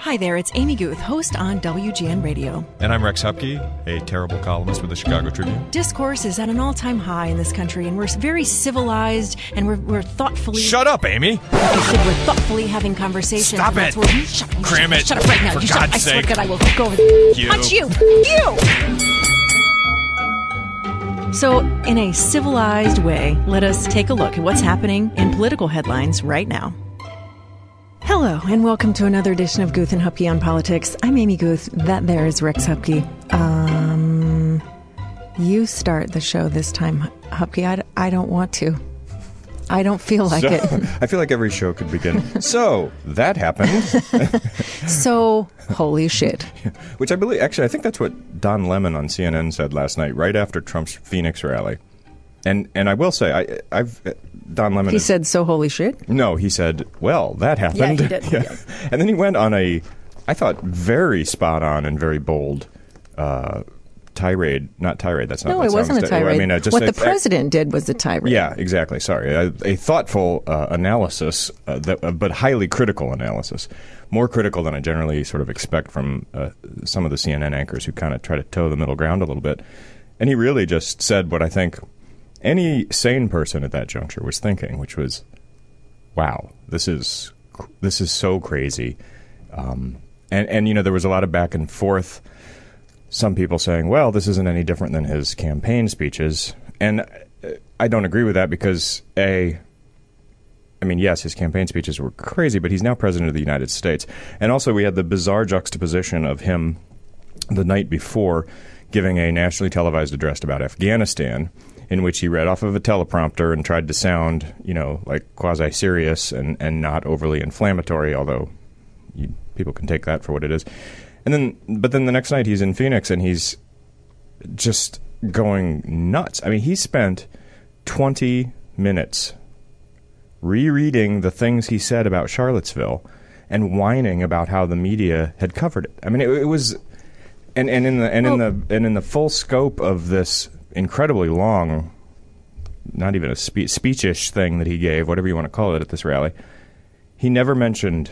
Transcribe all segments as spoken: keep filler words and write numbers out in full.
Hi there, it's Amy Guth, host on W G N Radio. And I'm Rex Hupke, a terrible columnist with the Chicago Tribune. Discourse is at an all-time high in this country, and we're very civilized, and we're, we're thoughtfully... Shut up, Amy! I said we're thoughtfully having conversations. Stop it! Where we, shut, Cram shut, it! Shut up right now. For you God's shut, I swear sake. to God, I will go over You. punch you! You! So, in a civilized way, let us take a look at what's happening in political headlines right now. Hello, and welcome to another edition of Guth and Hupke on Politics. I'm Amy Guth. That there is Rex Hupke. Um, you start the show this time, Hupke. I, I don't want to. I don't feel like so, it. I feel like every show could begin. So, that happened. So, holy shit. Which I believe, actually, I think that's what Don Lemon on C N N said last night, right after Trump's Phoenix rally. And and I will say, I, I've Don Lemon. He is, said, so holy shit? No, he said, well, that happened. Yeah, he did. yeah. Yeah. And then he went on a, I thought, very spot on and very bold uh, tirade. Not tirade, that's not No, that it wasn't a sounds- tirade. I mean, uh, just what a, the president did was a tirade. Yeah, exactly. Sorry. A, a thoughtful uh, analysis, uh, that, uh, but highly critical analysis. More critical than I generally sort of expect from uh, some of the C N N anchors who kind of try to toe the middle ground a little bit. And he really just said what I think any sane person at that juncture was thinking, which was, wow, this is this is so crazy. Um, and, and, you know, there was a lot of back and forth. Some people saying, well, this isn't any different than his campaign speeches. And I don't agree with that because, A, I mean, yes, his campaign speeches were crazy, but he's now president of the United States. And also we had the bizarre juxtaposition of him the night before giving a nationally televised address about Afghanistan, in which he read off of a teleprompter and tried to sound, you know, like quasi-serious and, and not overly inflammatory, although you, people can take that for what it is. And then, but then the next night he's in Phoenix and he's just going nuts. I mean, he spent twenty minutes rereading the things he said about Charlottesville and whining about how the media had covered it. I mean, it, it was, and, and in the and in the and in the full scope of this incredibly long, not even a spe- speechish thing that he gave, whatever you want to call it, at this rally, he never mentioned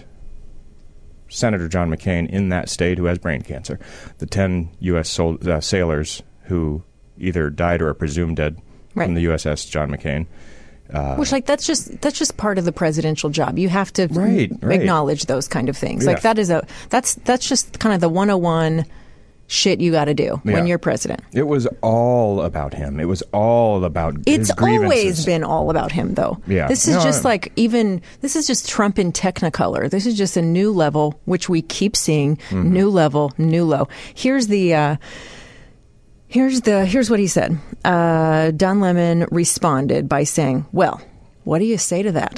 Senator John McCain in that state who has brain cancer, the ten U S Sol- uh, sailors who either died or are presumed dead right. from the U S S John McCain. Uh, Which, like, that's just that's just part of the presidential job. You have to right, m- right. acknowledge those kind of things. Yeah. Like, that is a that's that's just kind of the one oh one shit you got to do Yeah. when you're president. It was all about him. It was all about his It's grievances. always been all about him, though. Yeah. This is No, just I- like even this is just Trump in Technicolor. This is just a new level, which we keep seeing. Mm-hmm. New level, new low. Here's the. Uh, here's the. Here's what he said. Uh, Don Lemon responded by saying, "Well, what do you say to that?"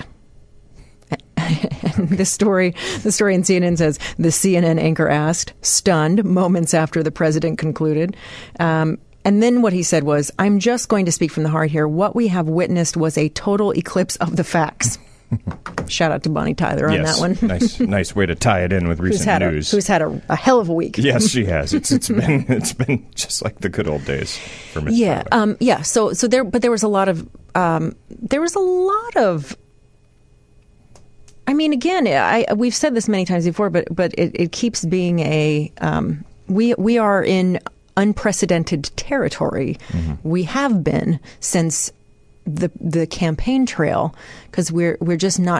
And this story, the story in C N N says, the C N N anchor asked, stunned, moments after the president concluded. Um, and then what he said was, I'm just going to speak from the heart here. What we have witnessed was a total eclipse of the facts. Shout out to Bonnie Tyler on yes. that one. nice, nice way to tie it in with who's recent had news. A, who's had a, a hell of a week. Yes, she has. It's it's been it's been just like the good old days for Miss Yeah, Tyler. um, yeah. So so there, but there was a lot of um, there was a lot of. I mean, again, I we've said this many times before, but but it, it keeps being a um, we we are in unprecedented territory. Mm-hmm. We have been since the the campaign trail because we're we're just not.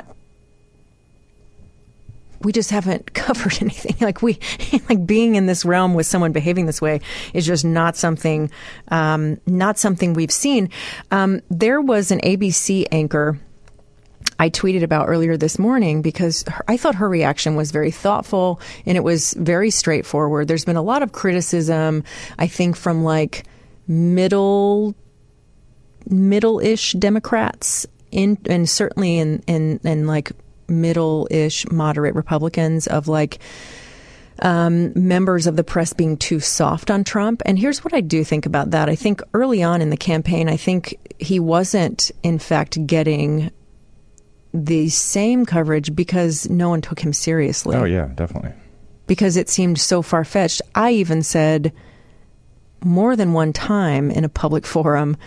We just haven't covered anything. Like we, like being in this realm with someone behaving this way is just not something, um, not something we've seen. Um, there was an A B C anchor I tweeted about earlier this morning because her, I thought her reaction was very thoughtful and it was very straightforward. There's been a lot of criticism, I think, from like middle, middle-ish Democrats in, and certainly in, in, in like middle-ish moderate Republicans of like um, members of the press being too soft on Trump. And here's what I do think about that. I think early on in the campaign, I think he wasn't, in fact, getting the same coverage because no one took him seriously. Oh, yeah, definitely. Because it seemed so far-fetched. I even said more than one time in a public forum,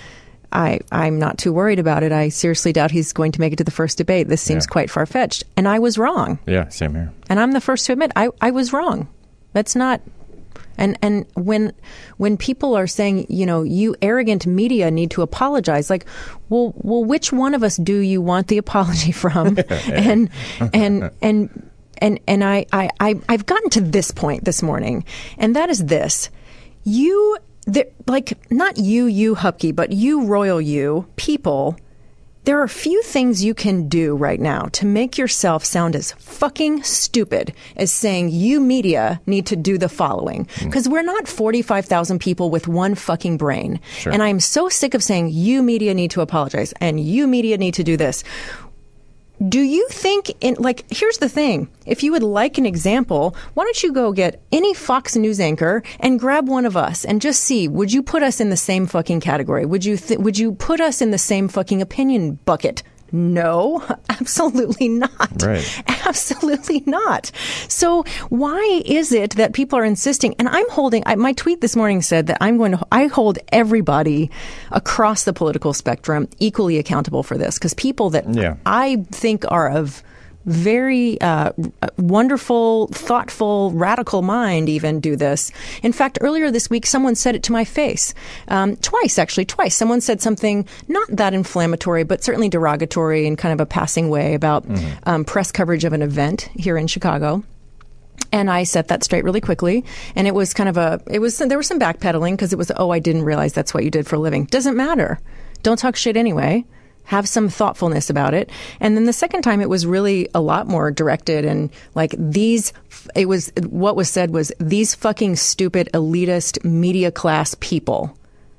I, I'm not too worried about it. I seriously doubt he's going to make it to the first debate. This seems Yeah. quite far-fetched. And I was wrong. Yeah, same here. And I'm the first to admit I, I was wrong. That's not... And and when when people are saying, you know, you arrogant media need to apologize, like, well, well, which one of us do you want the apology from? and and and and and I, I, I I've gotten to this point this morning, and that is this: you, the, like, not you, you Hupke, but you, Royal You, people. There are few things you can do right now to make yourself sound as fucking stupid as saying you media need to do the following. Because mm. we're not forty-five thousand people with one fucking brain. Sure. And I'm so sick of saying you media need to apologize and you media need to do this. Do you think, in like, here's the thing. If you would like an example, why don't you go get any Fox News anchor and grab one of us and just see, would you put us in the same fucking category? Would you th- would you put us in the same fucking opinion bucket? No, absolutely not. Right. Absolutely not. So why is it that people are insisting? And I'm holding, I, my tweet this morning said that I'm going to, I hold everybody across the political spectrum equally accountable for this, because people that yeah. I think are of very uh, wonderful, thoughtful, radical mind even do this. In fact, earlier this week, someone said it to my face. Um, twice, actually, twice. Someone said something not that inflammatory, but certainly derogatory in kind of a passing way about mm-hmm. um, press coverage of an event here in Chicago. And I set that straight really quickly. And it was kind of a, it was, there was some backpedaling because it was, oh, I didn't realize that's what you did for a living. Doesn't matter. Don't talk shit anyway. Have some thoughtfulness about it. And then the second time it was really a lot more directed and like these, it was, what was said was these fucking stupid elitist media class people.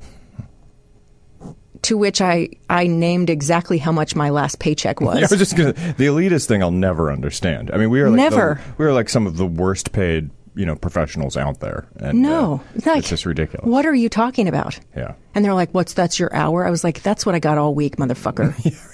To which I, I named exactly how much my last paycheck was. Yeah, I was just gonna, the elitist thing I'll never understand. I mean, we are like never. The, we are like some of the worst paid, you know, professionals out there. And, no, uh, like, it's just ridiculous. What are you talking about? Yeah. And they're like, what's, that's your hour? I was like, that's what I got all week, motherfucker.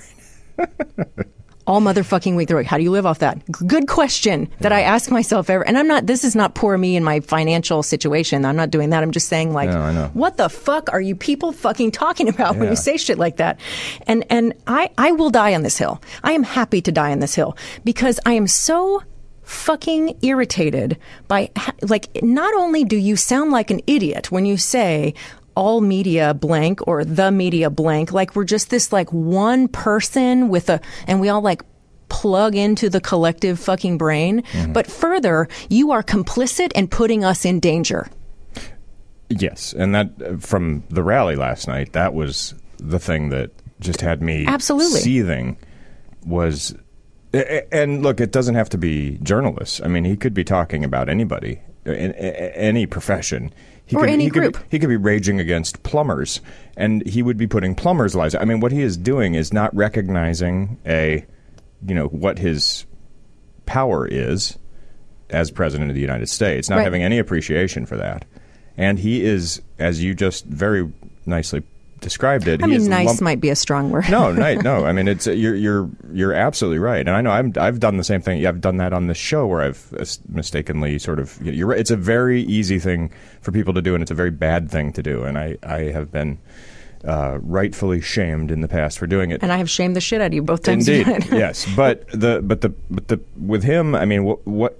All motherfucking week. They're like, how do you live off that? G- good question that yeah. I ask myself ever. And I'm not, this is not poor me in my financial situation. I'm not doing that. I'm just saying like, no, I know. What the fuck are you people fucking talking about yeah. when you say shit like that? And, and I, I will die on this hill. I am happy to die on this hill because I am so fucking irritated by, like, not only do you sound like an idiot when you say all media blank or the media blank, like we're just this like one person with a, and we all like plug into the collective fucking brain. Mm-hmm. But further, you are complicit and putting us in danger. Yes. And that, from the rally last night, that was the thing that just had me absolutely seething was, and look, it doesn't have to be journalists. I mean, he could be talking about anybody, in, in any profession. He or could, any he group. Could, he could be raging against plumbers, and he would be putting plumbers' lives. I mean, what he is doing is not recognizing a, you know, what his power is as president of the United States, not right. having any appreciation for that. And he is, as you just very nicely described it. I he mean, is nice lump- might be a strong word. no, no, no. I mean, it's you're you're you're absolutely right, and I know I'm, I've done the same thing. I've done that on this show where I've mistakenly sort of. You're right. It's a very easy thing for people to do, and it's a very bad thing to do. And I, I have been uh, rightfully shamed in the past for doing it. And I have shamed the shit out of you both times. Indeed, you did. yes. But the but the but the with him, I mean, what, what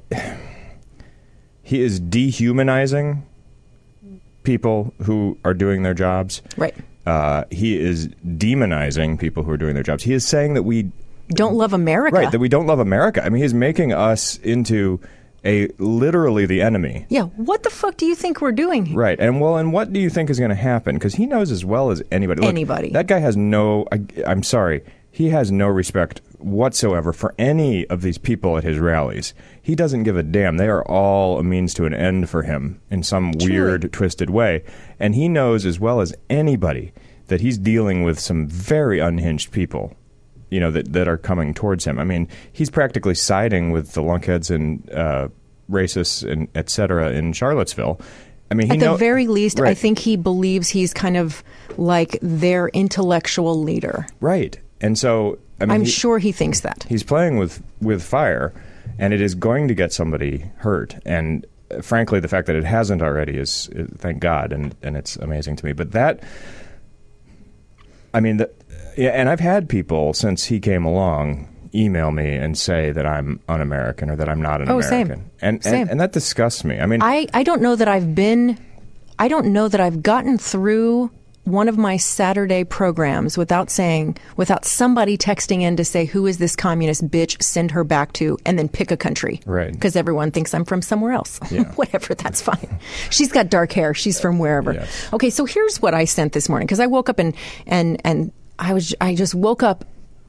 he is dehumanizing people who are doing their jobs. Right. Uh, he is demonizing people who are doing their jobs. He is saying that we don't love America. Right, that we don't love America. I mean, he's making us into a literally the enemy. Yeah, what the fuck do you think we're doing? Right, and well, and what do you think is going to happen? Because he knows as well as anybody. Look, anybody. That guy has no, I, I'm sorry, he has no respect whatsoever for any of these people at his rallies. He doesn't give a damn. They are all a means to an end for him in some Truly. weird, twisted way. And he knows as well as anybody that he's dealing with some very unhinged people, you know, that, that are coming towards him. I mean, he's practically siding with the lunkheads and uh, racists and et cetera in Charlottesville. I mean, he At the know- very least, right. I think he believes he's kind of like their intellectual leader. Right. And so, I mean, I'm he, sure he thinks that. He's playing with, with fire, and it is going to get somebody hurt. And uh, frankly, the fact that it hasn't already is, is thank God, and, and it's amazing to me. But that, I mean, the, yeah, and I've had people since he came along email me and say that I'm un-American or that I'm not an oh, American. Same. And, same. and and that disgusts me. I mean, I, I don't know that I've been, I don't know that I've gotten through one of my Saturday programs without saying, without somebody texting in to say, who is this communist bitch, send her back to, and then pick a country. Right. Because everyone thinks I'm from somewhere else. Yeah. Whatever, that's fine. She's got dark hair. She's from wherever. Yes. Okay, so here's what I sent this morning, because I woke up and, and, and I was, I just woke up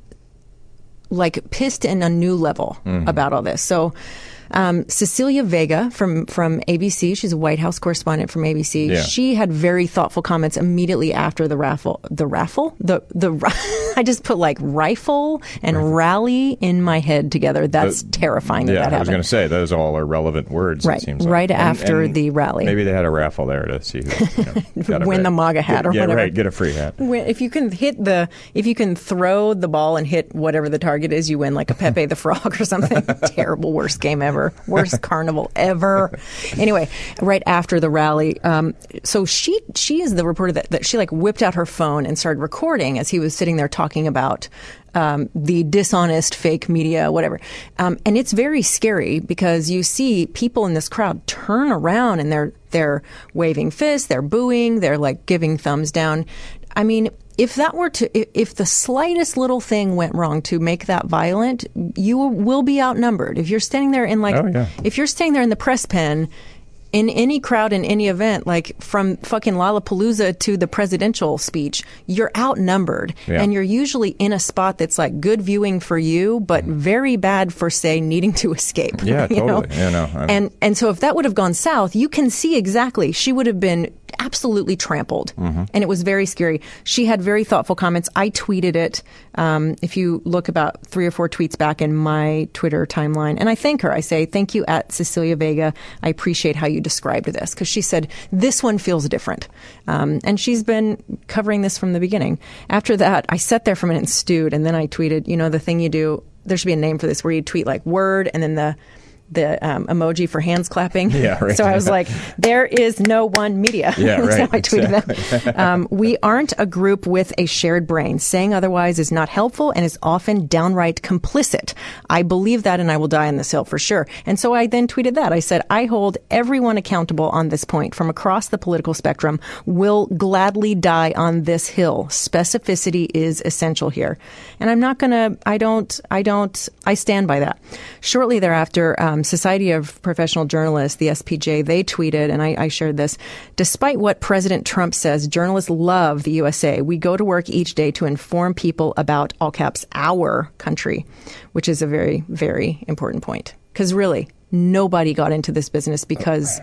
like pissed in a new level mm-hmm. about all this. So, Um, Cecilia Vega from, from A B C, she's a White House correspondent from A B C. Yeah. She had very thoughtful comments immediately after the raffle. The raffle? The, the, I just put like rifle and rifle. rally in my head together. That's the, terrifying that yeah, that happened. I was going to say, those all are relevant words, right, it seems like. Right and, after and the rally. Maybe they had a raffle there to see who, you know, got win a, the MAGA hat get, or yeah, whatever. Right, get a free hat. If you can hit the, if you can throw the ball and hit whatever the target is, you win, like a Pepe the Frog or something. Terrible, worst game ever. Worst carnival ever. Anyway, right after the rally, um, so she she is the reporter that, that she like whipped out her phone and started recording as he was sitting there talking about um, the dishonest fake media, whatever. Um, and it's very scary because you see people in this crowd turn around and they're they're waving fists, they're booing, they're like giving thumbs down. I mean, if that were to, if the slightest little thing went wrong to make that violent, you will be outnumbered. If you're standing there in like, oh, yeah. if you're standing there in the press pen, in any crowd, in any event, like from fucking Lollapalooza to the presidential speech, you're outnumbered. Yeah. And you're usually in a spot that's like good viewing for you, but mm. very bad for, say, needing to escape. Yeah, you totally. know? Yeah, no, I'm... And, and so if that would have gone south, you can see exactly. She would have been absolutely trampled. Mm-hmm. And it was very scary. She had very thoughtful comments. I tweeted it. Um, if you look about three or four tweets back in my Twitter timeline, and I thank her. I say, thank you at Cecilia Vega. I appreciate how you described this, because she said, this one feels different. Um, and she's been covering this from the beginning. After that, I sat there for a minute and stewed, and then I tweeted, you know, the thing you do, there should be a name for this, where you tweet like word and then the the um, emoji for hands clapping. Yeah, right. So I was like, there is no one media. Yeah, right. So I tweeted exactly. that. Um, we aren't a group with a shared brain. Saying otherwise is not helpful and is often downright complicit. I believe that, and I will die on this hill for sure. And so I then tweeted that. I said, I hold everyone accountable on this point from across the political spectrum. Will gladly die on this hill. Specificity is essential here. And I'm not going to, I don't, I don't, I stand by that. Shortly thereafter, um, Society of Professional Journalists, the S P J, they tweeted, and I, I shared this, despite what President Trump says, journalists love the U S A. We go to work each day to inform people about, all caps, our country, which is a very, very important point. Because really, nobody got into this business because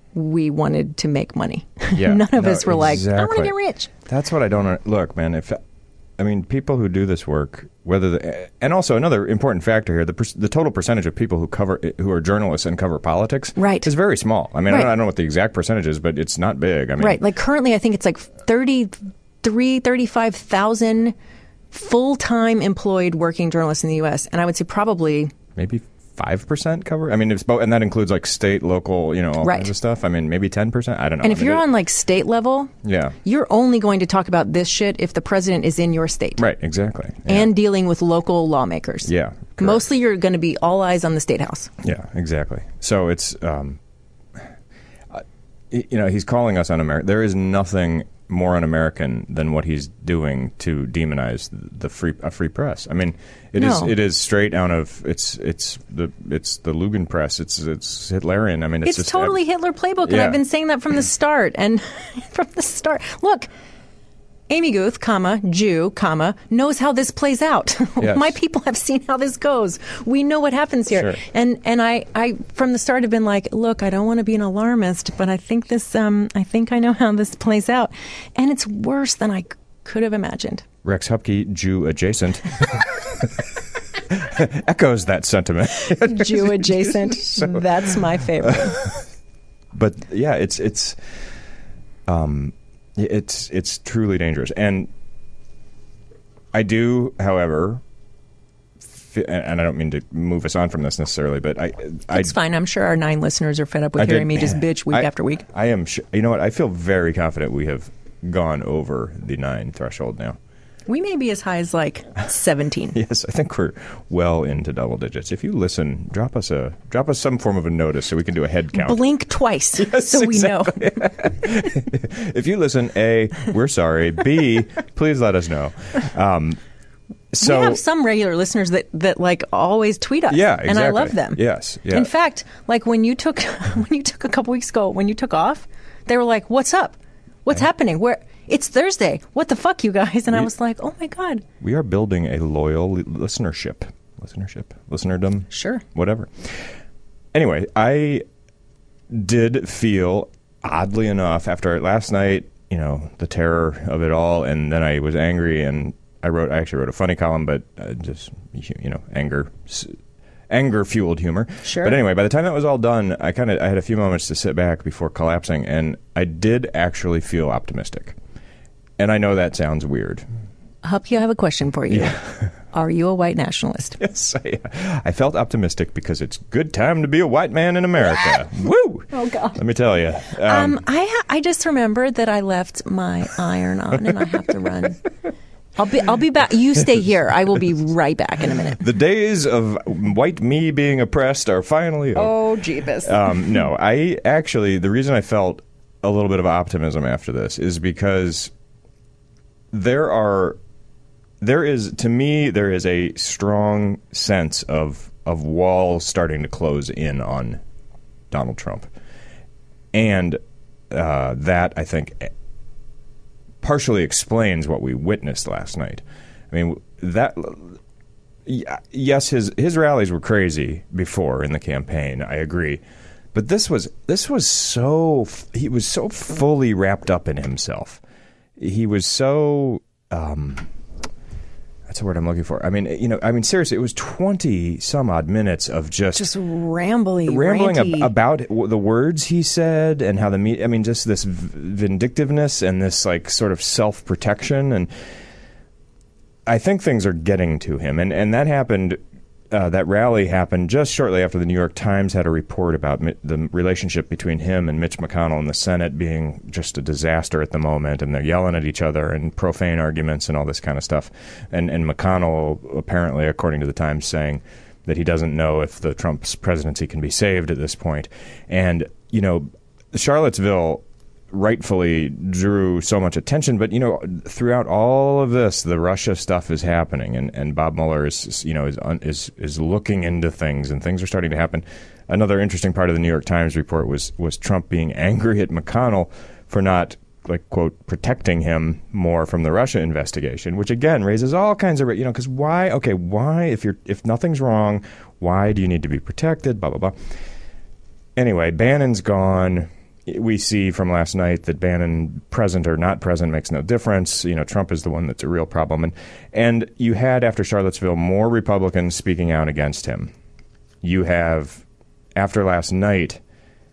we wanted to make money. Yeah, None of no, us were exactly. like, I want to get rich. That's what I don't... Look, man, if... I mean, people who do this work, whether the, and also another important factor here, the per, the total percentage of people who cover who are journalists and cover politics right. is very small. I mean, right. I, don't, I don't know what the exact percentage is, but it's not big. I mean, right. Like currently, I think it's like thirty-three, thirty-five thousand full-time employed working journalists in the U S, and I would say probably maybe five percent cover. I mean, it's both, and that includes like state, local, you know, all right. kinds of stuff. I mean, maybe ten percent. I don't know. And if I mean, you're it, on like state level, yeah, you're only going to talk about this shit if the president is in your state. Right, exactly. Yeah. And dealing with local lawmakers. Yeah. Correct. Mostly you're going to be all eyes on the State House. Yeah, exactly. So it's, um, uh, you know, he's calling us un-American. There is nothing more un-American than what he's doing to demonize the free a free press. I mean, it no. is it is straight out of it's it's the it's the Lugan press. It's it's Hitlerian. I mean, it's, it's just totally Hitler playbook, and yeah. I've been saying that from the start. And from the start, look. Amy Guth, comma, Jew, comma, knows how this plays out. Yes. My people have seen how this goes. We know what happens here. Sure. And and I, I from the start have been like, look, I don't want to be an alarmist, but I think this um I think I know how this plays out. And it's worse than I c- could have imagined. Rex Hupke, Jew adjacent. Echoes that sentiment. Jew adjacent. So, that's my favorite. But yeah, it's it's um It's it's truly dangerous, and I do, however, fi- and I don't mean to move us on from this necessarily, but I, I it's fine. I'm sure our nine listeners are fed up with I hearing did, me just bitch week I, after week. I am, sh- you know what? I feel very confident we have gone over the nine threshold now. We may be as high as like seventeen. Yes, I think we're well into double digits. If you listen, drop us a drop us some form of a notice so we can do a head count. Blink twice yes, so exactly. we know. If you listen, A, we're sorry. B, please let us know. Um, so we have some regular listeners that, that like always tweet us. Yeah, exactly. And I love them. Yes. Yeah. In fact, like when you took when you took a couple weeks ago, when you took off, they were like, "What's up? What's yeah. happening? Where?" It's Thursday. What the fuck, you guys? And we, I was like, oh, my God. We are building a loyal listenership. Listenership. Listenerdom. Sure. Whatever. Anyway, I did feel, oddly enough, after last night, you know, the terror of it all, and then I was angry, and I wrote, I actually wrote a funny column, but uh, just, you know, anger, anger-fueled humor. Sure. But anyway, by the time that was all done, I kind of, I had a few moments to sit back before collapsing, and I did actually feel optimistic. And I know that sounds weird. Hup, I have a question for you. Yeah. Are you a white nationalist? Yes, I, I felt optimistic because it's good time to be a white man in America. Woo! Oh, God. Let me tell you. Um, um, I ha- I just remembered that I left my iron on and I have to run. I'll be I'll be back. You stay here. I will be right back in a minute. The days of white me being oppressed are finally over. Oh, Jeebus. Um, no, I actually, the reason I felt a little bit of optimism after this is because there are, there is, to me, there is a strong sense of of walls starting to close in on Donald Trump. And uh, that, I think, partially explains what we witnessed last night. I mean, that, yes, his his rallies were crazy before in the campaign, I agree. But this was this was so, he was so fully wrapped up in himself. He was so, um, that's the word I'm looking for. I mean, you know, I mean, seriously, it was twenty some odd minutes of just just rambling, rambling ranty. ab- about the words he said and how the me- I mean, just this v- vindictiveness and this like sort of self protection. And I think things are getting to him, and and that happened. Uh, that rally happened just shortly after the New York Times had a report about mi- the relationship between him and Mitch McConnell in the Senate being just a disaster at the moment, and they're yelling at each other and profane arguments and all this kind of stuff. And, and McConnell, apparently, according to the Times, saying that he doesn't know if the Trump's presidency can be saved at this point. And, you know, Charlottesville rightfully drew so much attention, but you know, throughout all of this, the Russia stuff is happening, and, and Bob Mueller is, you know, is is is looking into things, and things are starting to happen. Another interesting part of the New York Times report was was Trump being angry at McConnell for not, like, quote, protecting him more from the Russia investigation, which again raises all kinds of, you know, because why? Okay, why if you're if nothing's wrong, why do you need to be protected? Blah blah blah. Anyway, Bannon's gone. We see from last night that Bannon, present or not present, makes no difference. You know, Trump is the one that's a real problem. And and you had, after Charlottesville, more Republicans speaking out against him. You have, after last night,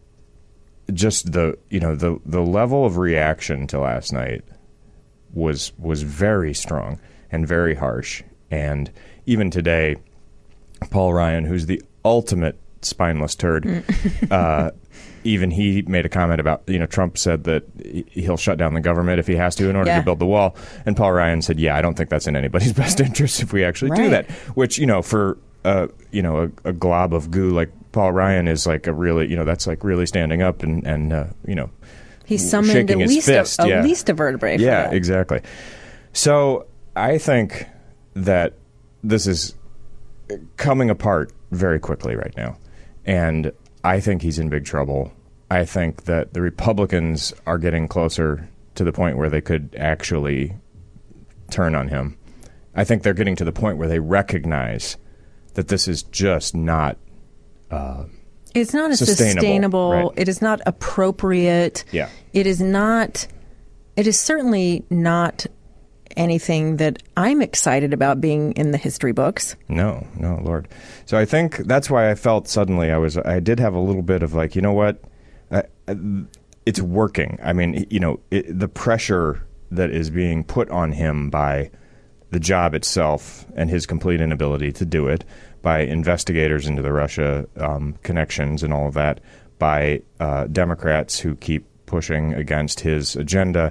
just the, you know, the, the level of reaction to last night was was very strong and very harsh. And even today, Paul Ryan, who's the ultimate spineless turd, uh, even he made a comment about, you know, Trump said that he'll shut down the government if he has to in order yeah. to build the wall. And Paul Ryan said, yeah, I don't think that's in anybody's best interest if we actually right. do that. Which, you know, for, uh, you know, a, a glob of goo like Paul Ryan is like a really, you know, that's like really standing up and, and uh, you know, he summoned shaking at his least fist. a, at yeah. least a vertebrae. For yeah, that. exactly. So I think that this is coming apart very quickly right now. And I think he's in big trouble. I think that the Republicans are getting closer to the point where they could actually turn on him. I think they're getting to the point where they recognize that this is just not uh, It's not a sustainable. sustainable. Right. It is not appropriate. Yeah. It is not. It is certainly not anything that I'm excited about being in the history books. No, no, Lord. So I think that's why I felt suddenly I was, I did have a little bit of like, you know what, I, I, it's working. I mean, you know, it, the pressure that is being put on him by the job itself and his complete inability to do it, by investigators into the Russia um, connections and all of that, by uh, Democrats who keep pushing against his agenda,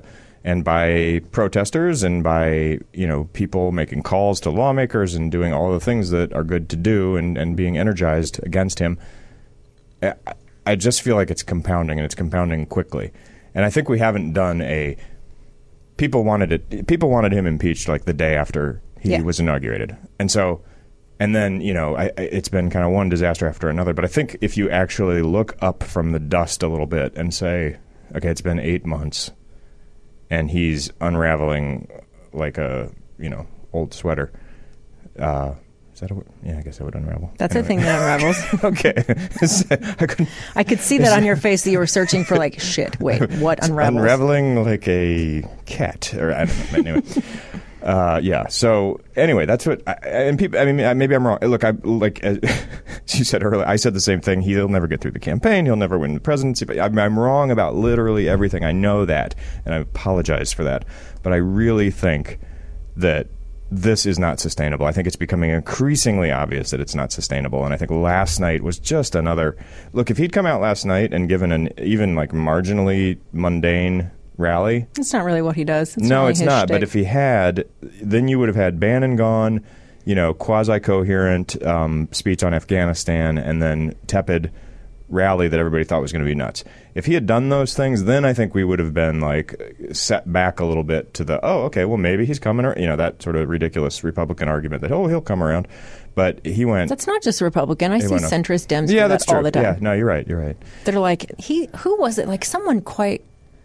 and by protesters and by, you know, people making calls to lawmakers and doing all the things that are good to do and, and being energized against him. I, I just feel like it's compounding, and it's compounding quickly. And I think we haven't done a people wanted it people wanted him impeached like the day after he yeah. was inaugurated. And so and then, you know, I, I, it's been kind of one disaster after another. But I think if you actually look up from the dust a little bit and say, okay, it's been eight months and he's unraveling like a, you know, old sweater. Uh, is that a word? Yeah, I guess it would unravel. That's anyway. a thing that unravels. Okay. I, couldn't, I could see that on your face that you were searching for like, shit, wait, what unravels? Unraveling like a cat. Or I don't know. Anyway. Uh, yeah. So anyway, that's what. I, and people. I mean, maybe I'm wrong. Look, I like as you said earlier. I said the same thing. He'll never get through the campaign. He'll never win the presidency. But I'm, I'm wrong about literally everything. I know that, and I apologize for that. But I really think that this is not sustainable. I think it's becoming increasingly obvious that it's not sustainable. And I think last night was just another look. If he'd come out last night and given an even like marginally mundane rally. It's not really what he does. It's no, really it's his not. shtick. But if he had, then you would have had Bannon gone, you know, quasi-coherent um, speech on Afghanistan, and then tepid rally that everybody thought was going to be nuts. If he had done those things, then I think we would have been like set back a little bit to the, oh, okay, well, maybe he's coming, or, you know, that sort of ridiculous Republican argument that, oh, he'll come around. But he went. That's not just Republican. I see went, centrist Dems yeah, do that's that true. all the time. Yeah, no, you're right. You're right. They're like, he, who was it? Like someone quite.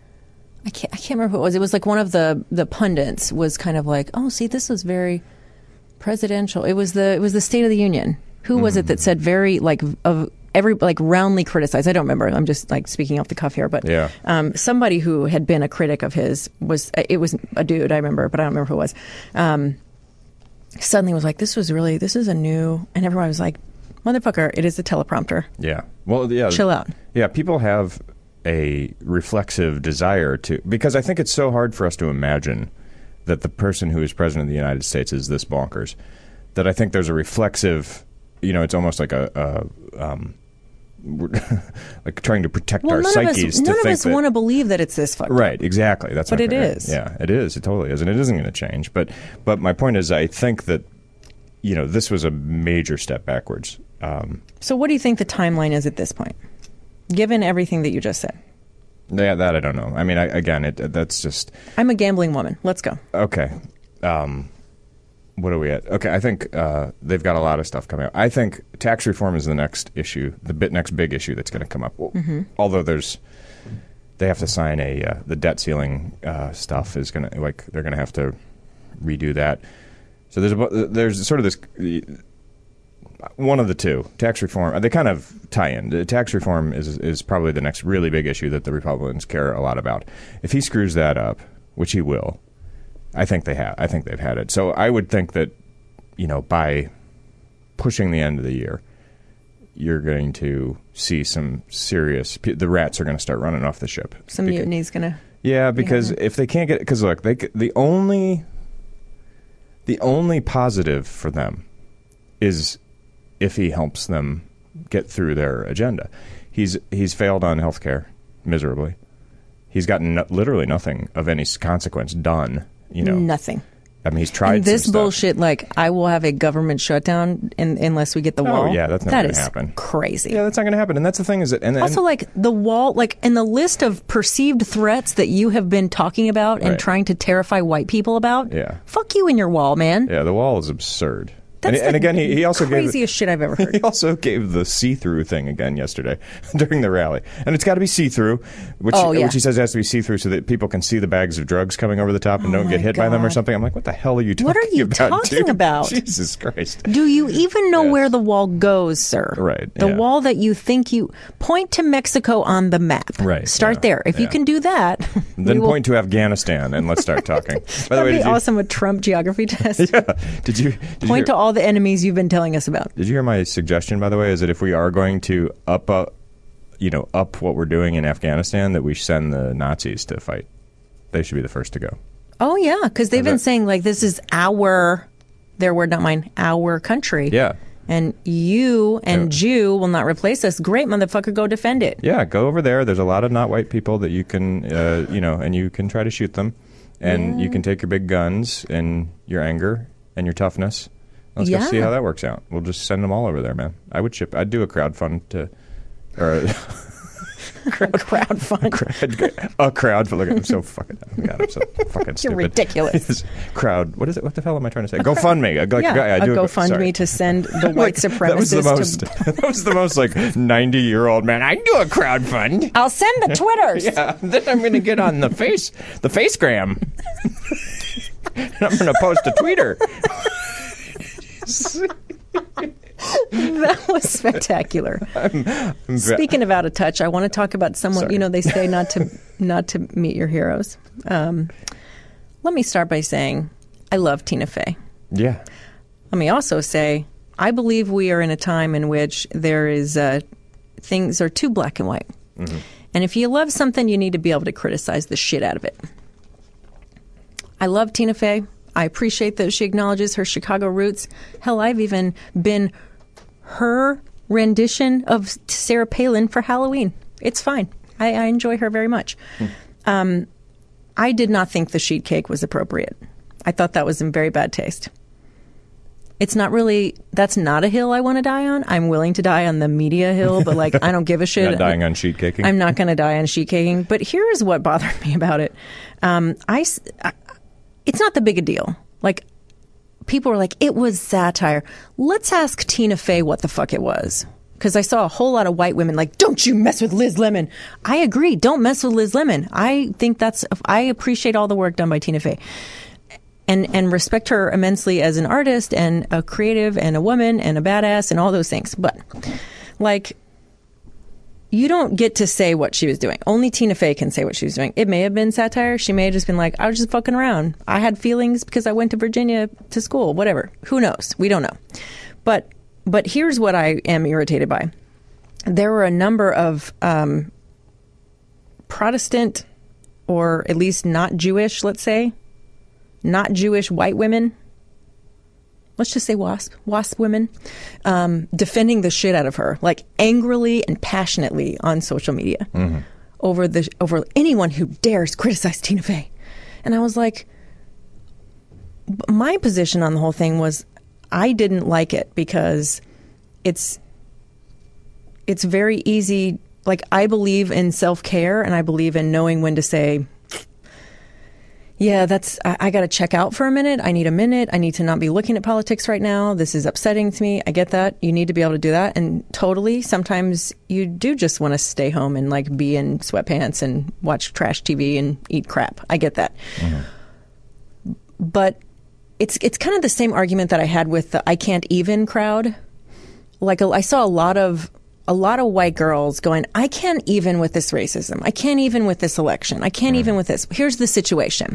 I can't. I can't remember who it was. It was like one of the, the pundits was kind of like, "Oh, see, this was very presidential." It was the it was the State of the Union. Who was mm. it that said very like of every like roundly criticized? I don't remember. I'm just like speaking off the cuff here, but yeah. um, somebody who had been a critic of his was it was a dude I remember, but I don't remember who it was. Um, suddenly was like, "This was really this is a new," and everyone was like, "Motherfucker, it is a teleprompter." Yeah. Well, yeah. Chill out. Yeah, people have a reflexive desire to, because I think it's so hard for us to imagine that the person who is president of the United States is this bonkers, that I think there's a reflexive, you know, it's almost like a, a um, like trying to protect well, our none psyches. Of us, to none think of us that, want to believe that it's this fucked right, up. exactly. That's but my it point. is. Yeah, it is. It totally is, and it isn't going to change. But but my point is, I think that, you know, this was a major step backwards. Um, so what do you think the timeline is at this point, given everything that you just said? Yeah, that I don't know. I mean, I, again, it that's just. I'm a gambling woman. Let's go. Okay. Um, what are we at? Okay, I think uh, they've got a lot of stuff coming up. I think tax reform is the next issue, the bit next big issue that's going to come up. Mm-hmm. Although there's, they have to sign a uh, the debt ceiling uh, stuff is going to like they're going to have to redo that. So there's a, there's sort of this. One of the two, tax reform, they kind of tie in. The tax reform is is probably the next really big issue that the Republicans care a lot about. If he screws that up, which he will, I think they have. I think they've had it. So I would think that, you know, by pushing the end of the year, you're going to see some serious. The rats are going to start running off the ship. Some because, mutiny's going to. Yeah, because if they can't get, because look, they the only the only positive for them is if he helps them get through their agenda. He's he's failed on health care miserably. He's gotten no, literally nothing of any consequence done. You know, nothing. I mean, he's tried and this some bullshit. Like, I will have a government shutdown in, unless we get the wall. Oh yeah, that's not that going is to happen. Crazy. Yeah, that's not going to happen. And that's the thing is that, and, and also like the wall, like in the list of perceived threats that you have been talking about and right. trying to terrify white people about. Yeah. Fuck you and your wall, man. Yeah, the wall is absurd. That's and, and again, he, he also craziest gave shit I've ever heard. He also gave the see-through thing again yesterday during the rally, and it's got to be see-through, which, oh, yeah. which he says has to be see-through so that people can see the bags of drugs coming over the top and oh don't get hit God. by them or something. I'm like, what the hell are you talking about? What are you about, talking dude? about? Jesus Christ! Do you even know yes. where the wall goes, sir? Right. The yeah. wall that you think you point to Mexico on the map. Right. Start yeah. there. If yeah. you can do that, then will... point to Afghanistan and let's start talking. By That'd the way, be did you... awesome. A Trump geography test. yeah. Did you did point you hear... to all the enemies you've been telling us about? Did you hear my suggestion, by the way, is that if we are going to up, uh, you know, up what we're doing in Afghanistan, that we send the Nazis to fight. They should be the first to go. Oh, yeah, because they've been that... saying, like, this is our, their word, not mine, our country. Yeah. And you and yeah. Jew will not replace us. Great, motherfucker, go defend it. Yeah, go over there. There's a lot of not white people that you can, uh, you know, and you can try to shoot them. and yeah. you can take your big guns and your anger and your toughness. Let's yeah. go see how that works out. We'll just send them all over there, man. I would ship. I'd do a crowdfund to, or a crowd, crowdfund. a crowd. Look, I'm so fucking. Oh God, I'm so fucking stupid. You're ridiculous. Crowd. What is it? What the hell am I trying to say? GoFundMe. A, like, yeah, I, I a do GoFundMe a, to send the white like, supremacists. That was the most. To... that was the most like ninety year old man. I do a crowdfund. I'll send the Twitters. Yeah. Then I'm going to get on the face, the Facegram, and I'm going to post a tweeter. That was spectacular. I'm, I'm Speaking of out of touch, I want to talk about someone. Sorry. You know, they say not to not to meet your heroes. Um, let me start by saying I love Tina Fey. Yeah. Let me also say I believe we are in a time in which there is uh, things are too black and white, mm-hmm. and if you love something, you need to be able to criticize the shit out of it. I love Tina Fey. I appreciate that she acknowledges her Chicago roots. Hell, I've even been her rendition of Sarah Palin for Halloween. It's fine. I, I enjoy her very much. Hmm. Um, I did not think the sheet cake was appropriate. I thought that was in very bad taste. It's not really, that's not a hill I want to die on. I'm willing to die on the media hill, but like, I don't give a shit. You're not dying on sheet caking? I'm not going to die on sheet caking. But here's what bothered me about it. Um, I, I It's not that big a deal. Like, people were like, it was satire. Let's ask Tina Fey what the fuck it was. Because I saw a whole lot of white women like, don't you mess with Liz Lemon. I agree. Don't mess with Liz Lemon. I think that's, I appreciate all the work done by Tina Fey. And, and respect her immensely as an artist and a creative and a woman and a badass and all those things. But, like, you don't get to say what she was doing. Only Tina Fey can say what she was doing. It may have been satire. She may have just been like, I was just fucking around. I had feelings because I went to Virginia to school, whatever. Who knows? We don't know. But but here's what I am irritated by. There were a number of um, Protestant, or at least not Jewish, let's say, not Jewish white women, let's just say WASP, WASP women, um, defending the shit out of her, like angrily and passionately on social media mm-hmm. over the over anyone who dares criticize Tina Fey. And I was like, my position on the whole thing was, I didn't like it because it's it's very easy. Like, I believe in self-care and I believe in knowing when to say, yeah, that's, I, I got to check out for a minute. I need a minute. I need to not be looking at politics right now. This is upsetting to me. I get that. You need to be able to do that. And totally, sometimes you do just want to stay home and like be in sweatpants and watch trash T V and eat crap. I get that. Mm-hmm. But it's, it's kind of the same argument that I had with the I can't even crowd. Like, I saw a lot of, a lot of white girls going, I can't even with this racism. I can't even with this election. I can't mm. even with this. Here's the situation.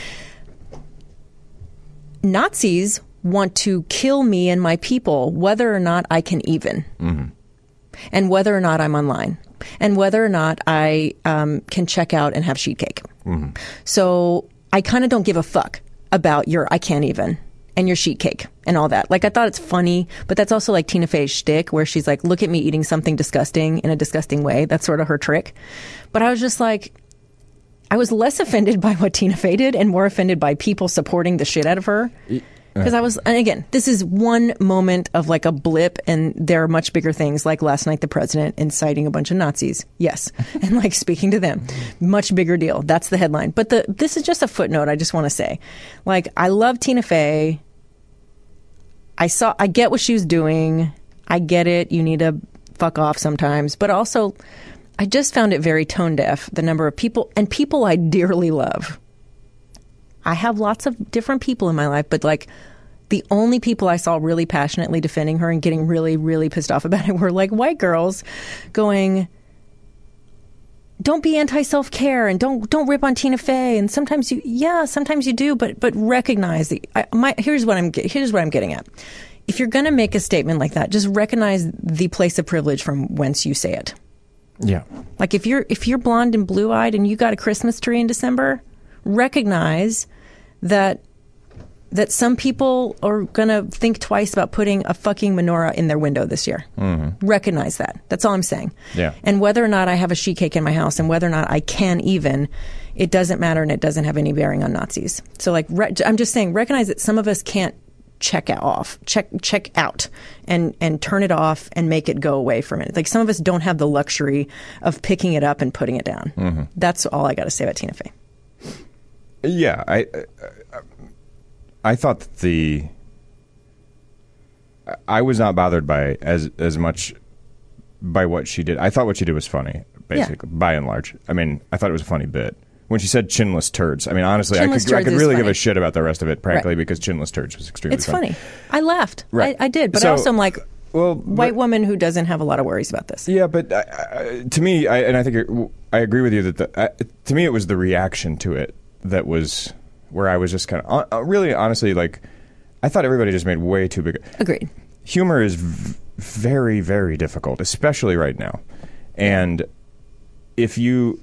Nazis want to kill me and my people, whether or not I can even. Mm-hmm. And whether or not I'm online. And whether or not I um, can check out and have sheet cake. Mm-hmm. So I kind of don't give a fuck about your I can't even. And your sheet cake and all that. Like, I thought it's funny, but that's also like Tina Fey's shtick, where she's like, look at me eating something disgusting in a disgusting way. That's sort of her trick. But I was just like, I was less offended by what Tina Fey did and more offended by people supporting the shit out of her. Because I was, and again, this is one moment of like a blip, and there are much bigger things, like last night the president inciting a bunch of Nazis. Yes. And like speaking to them. Much bigger deal. That's the headline. But the this is just a footnote, I just want to say. Like, I love Tina Fey. I saw, I get what she was doing. I get it. You need to fuck off sometimes. But also, I just found it very tone deaf, the number of people, and people I dearly love. I have lots of different people in my life, but like, the only people I saw really passionately defending her and getting really, really pissed off about it were like white girls going, don't be anti-self-care and don't don't rip on Tina Fey. And sometimes you, yeah, sometimes you do, but but recognize the. I, my here's what I'm here's what I'm getting at. If you're going to make a statement like that, just recognize the place of privilege from whence you say it. Yeah. Like, if you're if you're blonde and blue-eyed and you got a Christmas tree in December, recognize that that some people are going to think twice about putting a fucking menorah in their window this year. Mm-hmm. Recognize that. That's all I'm saying. Yeah. And whether or not I have a sheet cake in my house and whether or not I can even, it doesn't matter, and it doesn't have any bearing on Nazis. So, like, re- I'm just saying, recognize that some of us can't check it off, check check out, and and turn it off and make it go away for a minute. Like, some of us don't have the luxury of picking it up and putting it down. Mm-hmm. That's all I got to say about Tina Fey. Yeah, I, I I thought that the I was not bothered by as as much by what she did. I thought what she did was funny, basically, yeah. by and large. I mean, I thought it was a funny bit. When she said chinless turds, I mean, honestly, chinless I could, I could really funny. give a shit about the rest of it, frankly, right. because chinless turds was extremely it's funny. It's funny. I laughed. Right. I, I did. But so, I also am like, well, white but, woman who doesn't have a lot of worries about this. Yeah, but I, I, to me, I, and I think it, I agree with you that the, I, to me it was the reaction to it that was where I was just kind of uh, really, honestly, like, I thought everybody just made way too big. Agreed. Humor is v- very, very difficult, especially right now. And if you...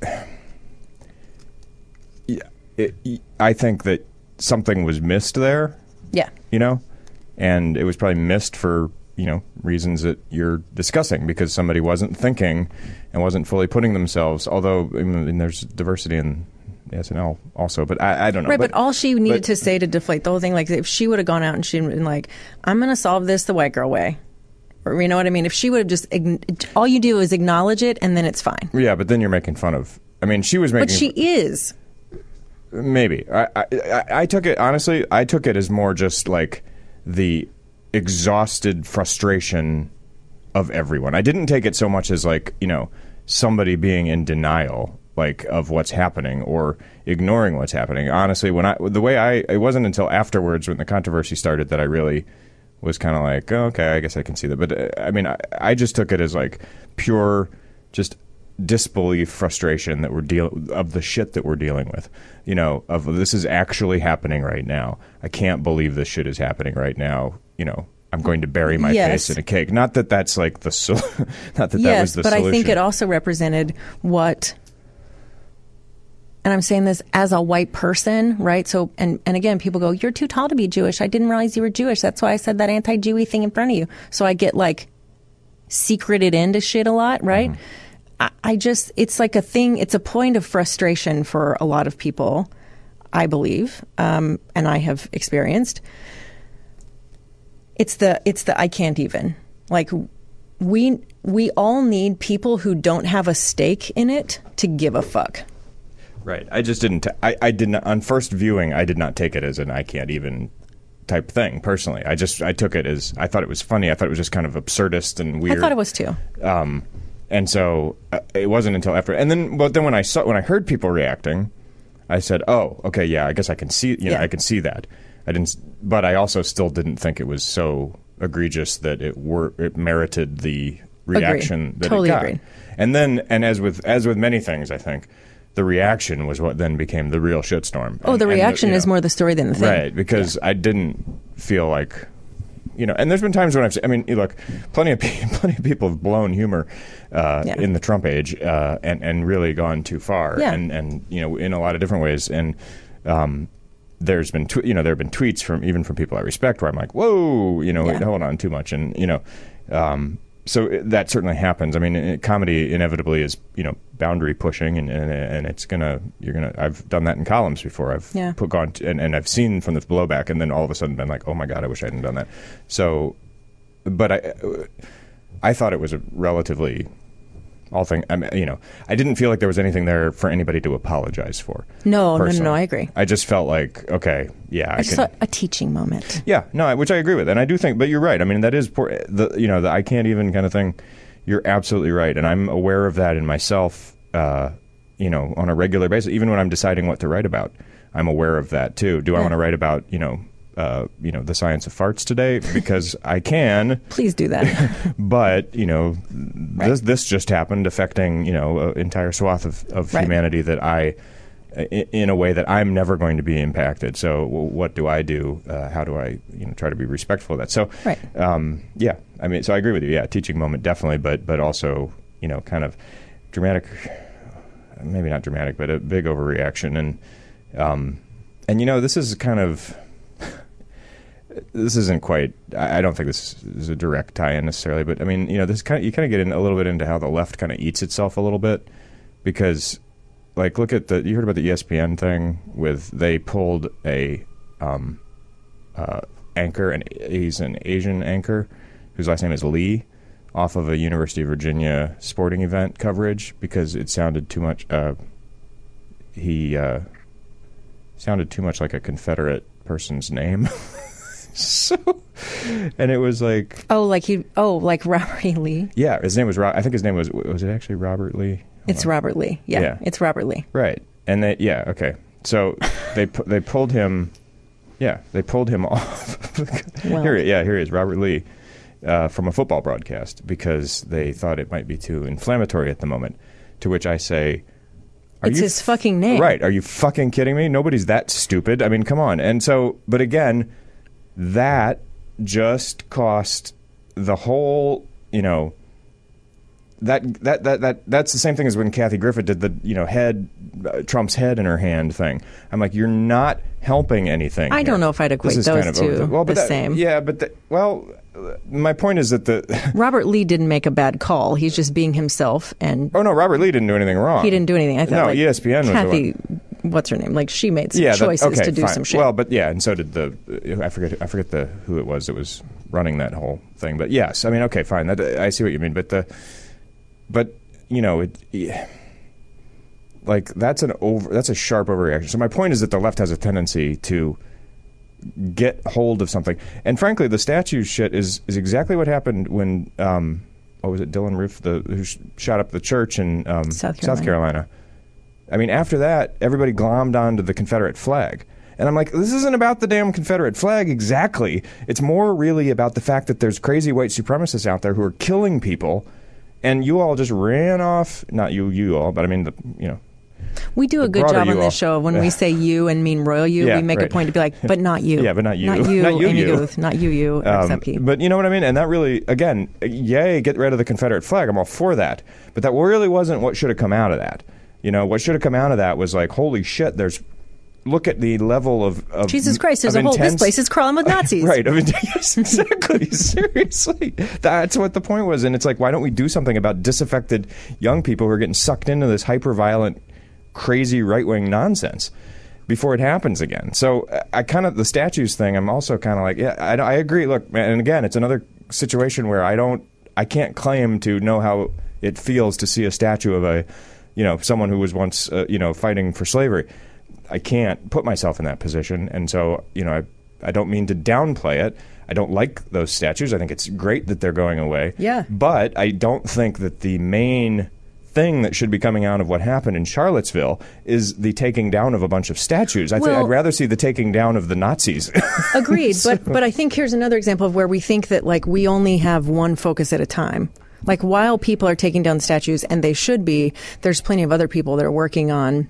It, I think that something was missed there. Yeah. You know? And it was probably missed for, you know, reasons that you're discussing, because somebody wasn't thinking and wasn't fully putting themselves, although I mean, there's diversity in S N L also, but I, I don't know. Right, but, but all she needed but, to say to deflate the whole thing, like if she would have gone out and she'd been like, I'm going to solve this the white girl way. Or, you know what I mean? If she would have just, all you do is acknowledge it and then it's fine. Yeah, but then you're making fun of, I mean, she was making... But she is. Maybe. I, I, I took it, honestly, I took it as more just like the exhausted frustration of everyone. I didn't take it so much as like, you know, somebody being in denial, like, of what's happening or ignoring what's happening. Honestly, when I, the way I, it wasn't until afterwards when the controversy started that I really was kind of like, oh, okay, I guess I can see that. But uh, I mean, I, I just took it as like pure, just disbelief, frustration that we're deal of the shit that we're dealing with. You know, of this is actually happening right now. I can't believe this shit is happening right now. You know, I'm going to bury my yes. face in a cake. Not that that's like the sol- not that yes, that was the but solution. I think it also represented what. And I'm saying this as a white person, right? So, and, and again, people go, you're too tall to be Jewish. I didn't realize you were Jewish. That's why I said that anti-Jewy thing in front of you. So I get like secreted into shit a lot, right? Mm-hmm. I, I just, it's like a thing, it's a point of frustration for a lot of people, I believe, um, and I have experienced. It's the, it's the I can't even. Like, we, we all need people who don't have a stake in it to give a fuck. Right. I just didn't. T- I, I did not. On first viewing, I did not take it as an I can't even type thing. Personally, I just I took it as I thought it was funny. I thought it was just kind of absurdist and weird. I thought it was too. Um, and so uh, it wasn't until after. And then, but then when I saw when I heard people reacting, I said, "Oh, okay, yeah, I guess I can see. You know, yeah. I can see that." I didn't, but I also still didn't think it was so egregious that it were it merited the reaction agreed. that Totally it got. Agreed. And then, and as with as with many things, I think. The reaction was what then became the real shitstorm. Oh, and, the reaction and, you know, is more the story than the thing. Right, because yeah. I didn't feel like, you know, and there's been times when I've, I mean, look, plenty of plenty of people have blown humor uh, yeah. in the Trump age uh, and and really gone too far, yeah. and and you know, in a lot of different ways, and um, there's been tw- you know there have been tweets from even from people I respect where I'm like, whoa, you know, yeah. wait, hold on, too much, and you know. Um, So that certainly happens. I mean, it, comedy inevitably is, you know, boundary pushing, and, and and it's gonna you're gonna. I've done that in columns before. I've yeah. put gone to, and, and I've seen from the blowback, and then all of a sudden been like, oh my god, I wish I hadn't done that. So, but I I thought it was a relatively all thing. I mean, you know, I didn't feel like there was anything there for anybody to apologize for. No, personally. no, no, no. I agree. I just felt like, okay, yeah, I, I just can, thought a teaching moment. Yeah, no, which I agree with, and I do think. But you're right. I mean, that is poor, the you know the I can't even kind of thing. You're absolutely right, and I'm aware of that in myself. Uh, you know, on a regular basis, even when I'm deciding what to write about, I'm aware of that too. Do I yeah. want to write about you know? Uh, you know, the science of farts today because I can. Please do that. But, you know, right. this this just happened affecting, you know, an entire swath of, of right. humanity that I, in a way that I'm never going to be impacted. So what do I do? Uh, how do I, you know, try to be respectful of that? So, right. um, yeah, I mean, so I agree with you. Yeah, teaching moment, definitely, but but also, you know, kind of dramatic, maybe not dramatic, but a big overreaction. And, um, and you know, this is kind of... this isn't quite. I don't think this is a direct tie-in necessarily, but I mean, you know, this kind of you kind of get in a little bit into how the left kind of eats itself a little bit, because, like, look at the you heard about the E S P N thing with they pulled a um, uh, anchor, and he's an Asian anchor whose last name is Lee, off of a University of Virginia sporting event coverage because it sounded too much. Uh, he uh, sounded too much like a Confederate person's name. So, and it was like, oh, like he, oh, like Robert E. Lee. Yeah, his name was. I think his name was. Was it actually Robert Lee? Hold it's on. Robert Lee. Yeah, yeah, it's Robert Lee. Right, and they. Yeah, okay. So they they pulled him. Yeah, they pulled him off. well. Here, yeah, here he is, Robert Lee, uh, from a football broadcast because they thought it might be too inflammatory at the moment. To which I say, Are it's you his fucking name. Right. Are you fucking kidding me? Nobody's that stupid. I mean, come on. And so, but again, that just cost the whole, you know, that that that that that's the same thing as when Kathy Griffin did the, you know, head uh, Trump's head in her hand thing. I'm like, you're not helping anything. I here. don't know if I'd equate those kind of two the, well, but the that, same. Yeah, but the, well, my point is that the Robert Lee didn't make a bad call. He's just being himself. And oh no, Robert Lee didn't do anything wrong. He didn't do anything. I thought no, like, E S P N Kathy, was the one. What's her name? Like she made some yeah, choices that, okay, to do fine. some shit. Well, but yeah, and so did the I forget I forget the who it was that was running that whole thing. But yes, I mean, okay, fine. That, I see what you mean. But the but you know it. Yeah, like that's an over that's a sharp overreaction. So my point is that the left has a tendency to get hold of something, and frankly, the statue shit is is exactly what happened when um, what was it, Dylan Roof, the who sh- shot up the church in um, South Carolina. South Carolina. I mean, after that, everybody glommed onto the Confederate flag. And I'm like, this isn't about the damn Confederate flag exactly. It's more really about the fact that there's crazy white supremacists out there who are killing people, and you all just ran off. Not you, you all, but I mean, the, you know. We do a good job on this show. When we say you and mean royal you, yeah, we make right. a point to be like, but not you. Yeah, but not you. Not you, not you, Amy you. Guth. Not you, you, um, except he. But you know what I mean? And that really, again, yay, get rid of the Confederate flag. I'm all for that. But that really wasn't what should have come out of that. You know, what should have come out of that was like, holy shit, there's, look at the level of, of Jesus Christ, there's a intense, whole, this place is crawling with Nazis. Right. I mean, yes, exactly. Seriously. That's what the point was. And it's like, why don't we do something about disaffected young people who are getting sucked into this hyper-violent, crazy right-wing nonsense before it happens again? So I kind of, the statues thing, I'm also kind of like, yeah, I, I agree. Look, and again, it's another situation where I don't, I can't claim to know how it feels to see a statue of a, you know, someone who was once, uh, you know, fighting for slavery. I can't put myself in that position. And so, you know, I, I don't mean to downplay it. I don't like those statues. I think it's great that they're going away. Yeah. But I don't think that the main thing that should be coming out of what happened in Charlottesville is the taking down of a bunch of statues. I well, think I'd rather see the taking down of the Nazis. Agreed. so, but but I think here's another example of where we think that like we only have one focus at a time. Like while people are taking down statues, and they should be, there's plenty of other people that are working on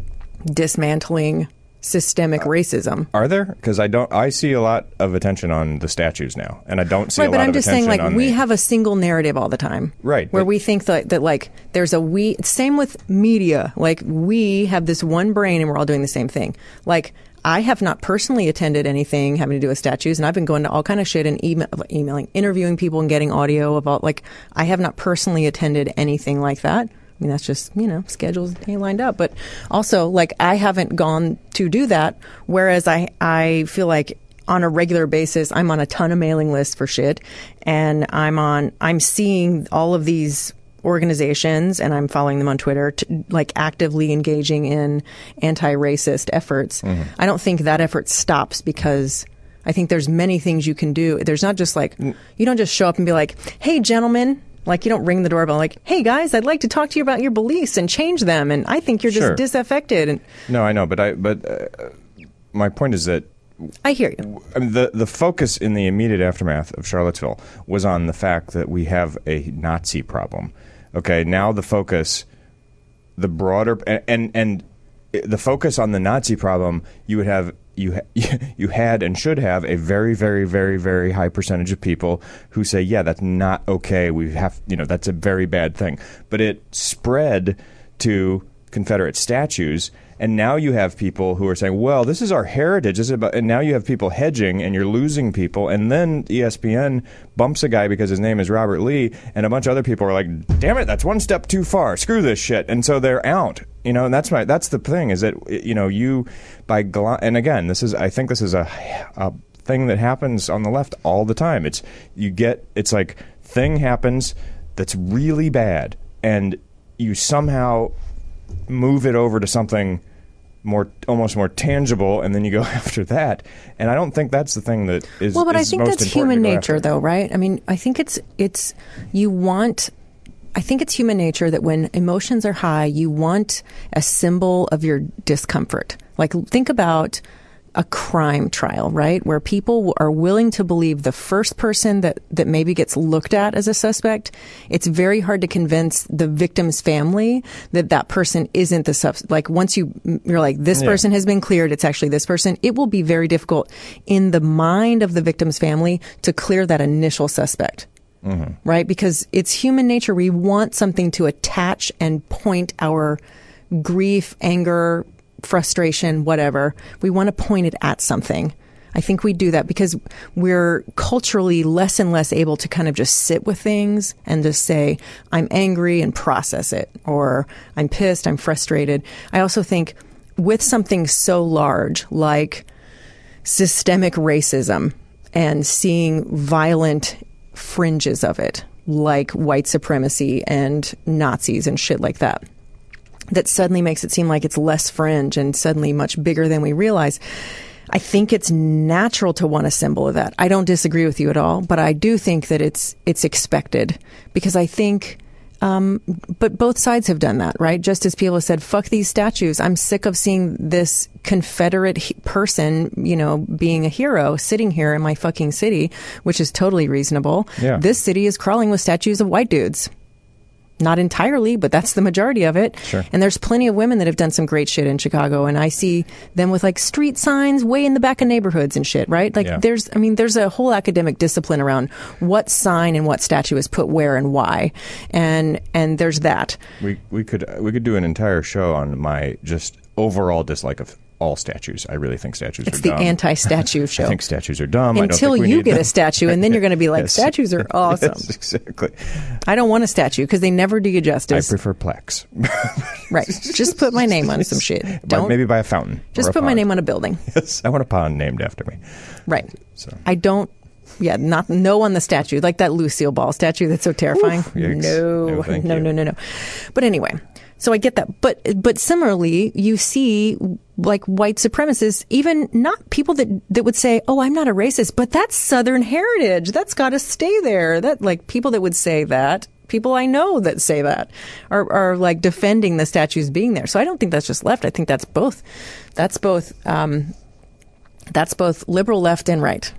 dismantling systemic uh, racism. Are there? Because I don't. I see a lot of attention on the statues now, and I don't see right, a lot but I'm of just attention saying, like on we the, have a single narrative all the time, right? Where but, we think that that like there's a we. Same with media. Like we have this one brain, and we're all doing the same thing. Like. I have not personally attended anything having to do with statues, and I've been going to all kind of shit and email, emailing, interviewing people and getting audio about, like, I have not personally attended anything like that. I mean, that's just, you know, schedules ain't lined up. But also, like, I haven't gone to do that, whereas I, I feel like on a regular basis, I'm on a ton of mailing lists for shit, and I'm on, I'm seeing all of these organizations, and I'm following them on Twitter, to, like actively engaging in anti-racist efforts. Mm-hmm. I don't think that effort stops because I think there's many things you can do. There's not just like, you don't just show up and be like, hey, gentlemen, like you don't ring the doorbell like, hey, guys, I'd like to talk to you about your beliefs and change them. And I think you're just sure. disaffected. And no, I know. But I, but uh, my point is that I hear you. I mean, the the focus in the immediate aftermath of Charlottesville was on the fact that we have a Nazi problem. Okay, now the focus, the broader and, and and the focus on the Nazi problem, you would have you ha, you had and should have a very very very very high percentage of people who say, yeah, that's not okay. We have, you know, that's a very bad thing. But it spread to Confederate statues. And now you have people who are saying, well, this is our heritage. This is about, and now you have people hedging, and you're losing people. And then E S P N bumps a guy because his name is Robert Lee, and a bunch of other people are like, damn it, that's one step too far. Screw this shit. And so they're out. You know, and that's my that's the thing is that, you know, you by gl- and again, this is I think this is a, a thing that happens on the left all the time. It's you get it's like thing happens that's really bad, and you somehow move it over to something more almost more tangible, and then you go after that. And I don't think that's the thing that is well, but is I think most that's human nature, after. though, right? I mean, I think it's it's you want. I think it's human nature that when emotions are high, you want a symbol of your discomfort. Like, think about a crime trial, right? Where people are willing to believe the first person that, that maybe gets looked at as a suspect. It's very hard to convince the victim's family that that person isn't the suspect. Like, once you, you're like, this Yeah. person has been cleared, it's actually this person. It will be very difficult in the mind of the victim's family to clear that initial suspect. Mm-hmm. Right? Because it's human nature. We want something to attach and point our grief, anger, frustration, whatever. We want to point it at something. I think we do that because we're culturally less and less able to kind of just sit with things and just say, I'm angry, and process it, or I'm pissed, I'm frustrated. I also think with something so large like systemic racism and seeing violent fringes of it, like white supremacy and Nazis and shit like that, that suddenly makes it seem like it's less fringe and suddenly much bigger than we realize. I think it's natural to want a symbol of that. I don't disagree with you at all, but I do think that it's it's expected, because I think um but both sides have done that, right? Just as people have said, fuck these statues. I'm sick of seeing this Confederate he- person, you know, being a hero sitting here in my fucking city, which is totally reasonable. Yeah. This city is crawling with statues of white dudes. Not entirely, but that's the majority of it. Sure. And there's plenty of women that have done some great shit in Chicago, and I see them with like street signs way in the back of neighborhoods and shit, right? Like, Yeah. there's, I mean, there's a whole academic discipline around what sign and what statue is put where and why. And, and there's that. We we could we could do an entire show on my just overall dislike of all statues. I really think statues It's are the dumb. anti-statue show. I think statues are dumb. I don't Until think we you need get them. a statue, and then you're going to be like, Yes. statues are awesome. Yes, exactly. I don't want a statue because they never do you I justice. prefer plaques. Right. Just put my name on some shit. Don't Maybe by a fountain. just or a put my pond. name on a building. Yes, I want a pond named after me. Right. So. I don't. Yeah, not no on the statue, like that Lucille Ball statue that's so terrifying. Oof, yikes. no, No, thank no, you. no, no, no. But anyway, so I get that. But but similarly, you see like white supremacists, even not people that that would say, "Oh, I'm not a racist," but that's Southern heritage. That's got to stay there. That like people that would say that. People I know that say that are, are like defending the statues being there. So I don't think that's just left. I think that's both. That's both. Um, that's both liberal left and right.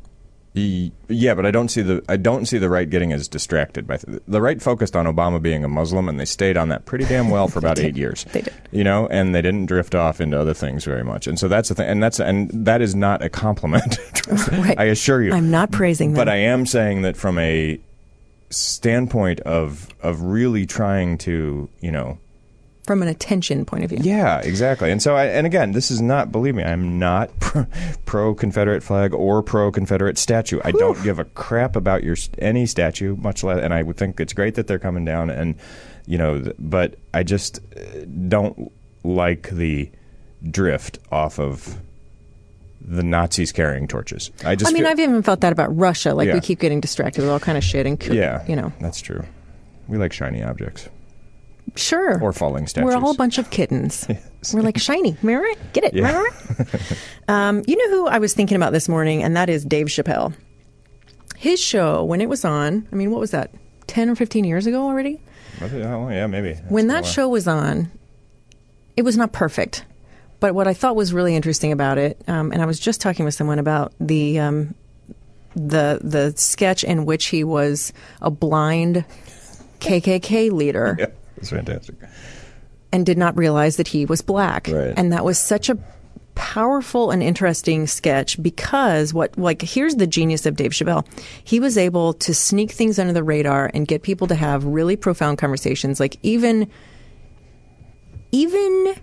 E- Yeah, but I don't see the I don't see the right getting as distracted by th- the right focused on Obama being a Muslim, and they stayed on that pretty damn well for about did. eight years. They did. You know, and they didn't drift off into other things very much. And so that's the thing, and that's and that is not a compliment. Right. I assure you. I'm not praising them. But I am saying that from a standpoint of of really trying to, you know, From an attention point of view. yeah, exactly. And so, I, and again, this is not, believe me, I'm not pro Confederate flag or pro Confederate statue. I don't give a crap about your any statue, much less. And I would think it's great that they're coming down, and you know, th- but I just uh, don't like the drift off of the Nazis carrying torches. I just, I mean, feel, I've even felt that about Russia. Like, Yeah. we keep getting distracted with all kind of shit and, co- yeah, you know. that's true. We like shiny objects Sure. or falling statues. We're all a bunch of kittens. We're like, shiny. Remember it? Get it. Yeah. Remember it? um, you know who I was thinking about this morning, and that is Dave Chappelle. His show, when it was on, I mean, what was that, ten or fifteen years ago already? Oh, yeah, maybe. When That's that a show was on, it was not perfect. But what I thought was really interesting about it, um, and I was just talking with someone about the um, the the sketch in which he was a blind K K K leader. Yeah, that's fantastic. And did not realize that he was black. Right. And that was such a powerful and interesting sketch because what, like, here's the genius of Dave Chappelle. He was able to sneak things under the radar and get people to have really profound conversations. Like, even, even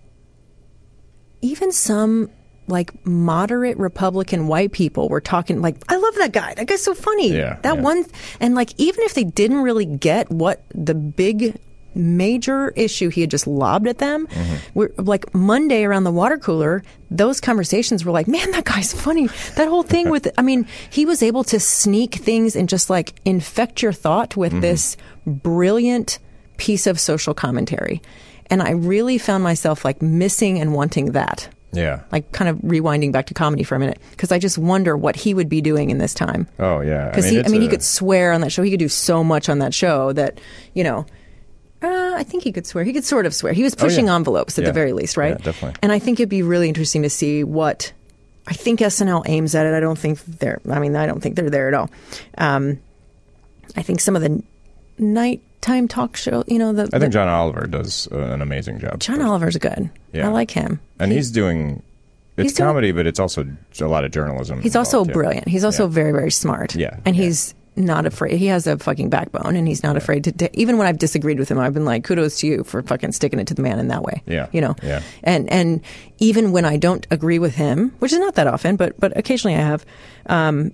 even some like moderate Republican white people were talking like, I love that guy. That guy's so funny. Yeah, that yeah. one. And like, even if they didn't really get what the big major issue he had just lobbed at them, mm-hmm. we're like Monday around the water cooler, those conversations were like, man, that guy's funny. That whole thing with, I mean, he was able to sneak things and just like infect your thought with mm-hmm. this brilliant piece of social commentary. And I really found myself like missing and wanting that. Yeah. Like kind of rewinding back to comedy for a minute, because I just wonder what he would be doing in this time. Oh, yeah. Because I mean, he, I mean, a... he could swear on that show. He could do so much on that show that, you know, uh, I think he could swear. He could sort of swear. He was pushing oh, yeah. envelopes at yeah. the very least, right? Yeah, definitely. And I think it'd be really interesting to see what, I think S N L aims at it. I don't think they're, I mean, I don't think they're there at all. Um, I think some of the nighttime talk show, you know, the. I think the, John Oliver does uh, an amazing job. John Oliver's good. Yeah. I like him. And he, he's doing, it's he's comedy, doing, but it's also a lot of journalism. He's involved, also yeah. brilliant. He's also yeah. very, very smart. Yeah. And yeah. he's not afraid. He has a fucking backbone, and he's not yeah. afraid to, to, even when I've disagreed with him, I've been like, kudos to you for fucking sticking it to the man in that way. Yeah. You know? Yeah. And, and even when I don't agree with him, which is not that often, but, but occasionally I have, um,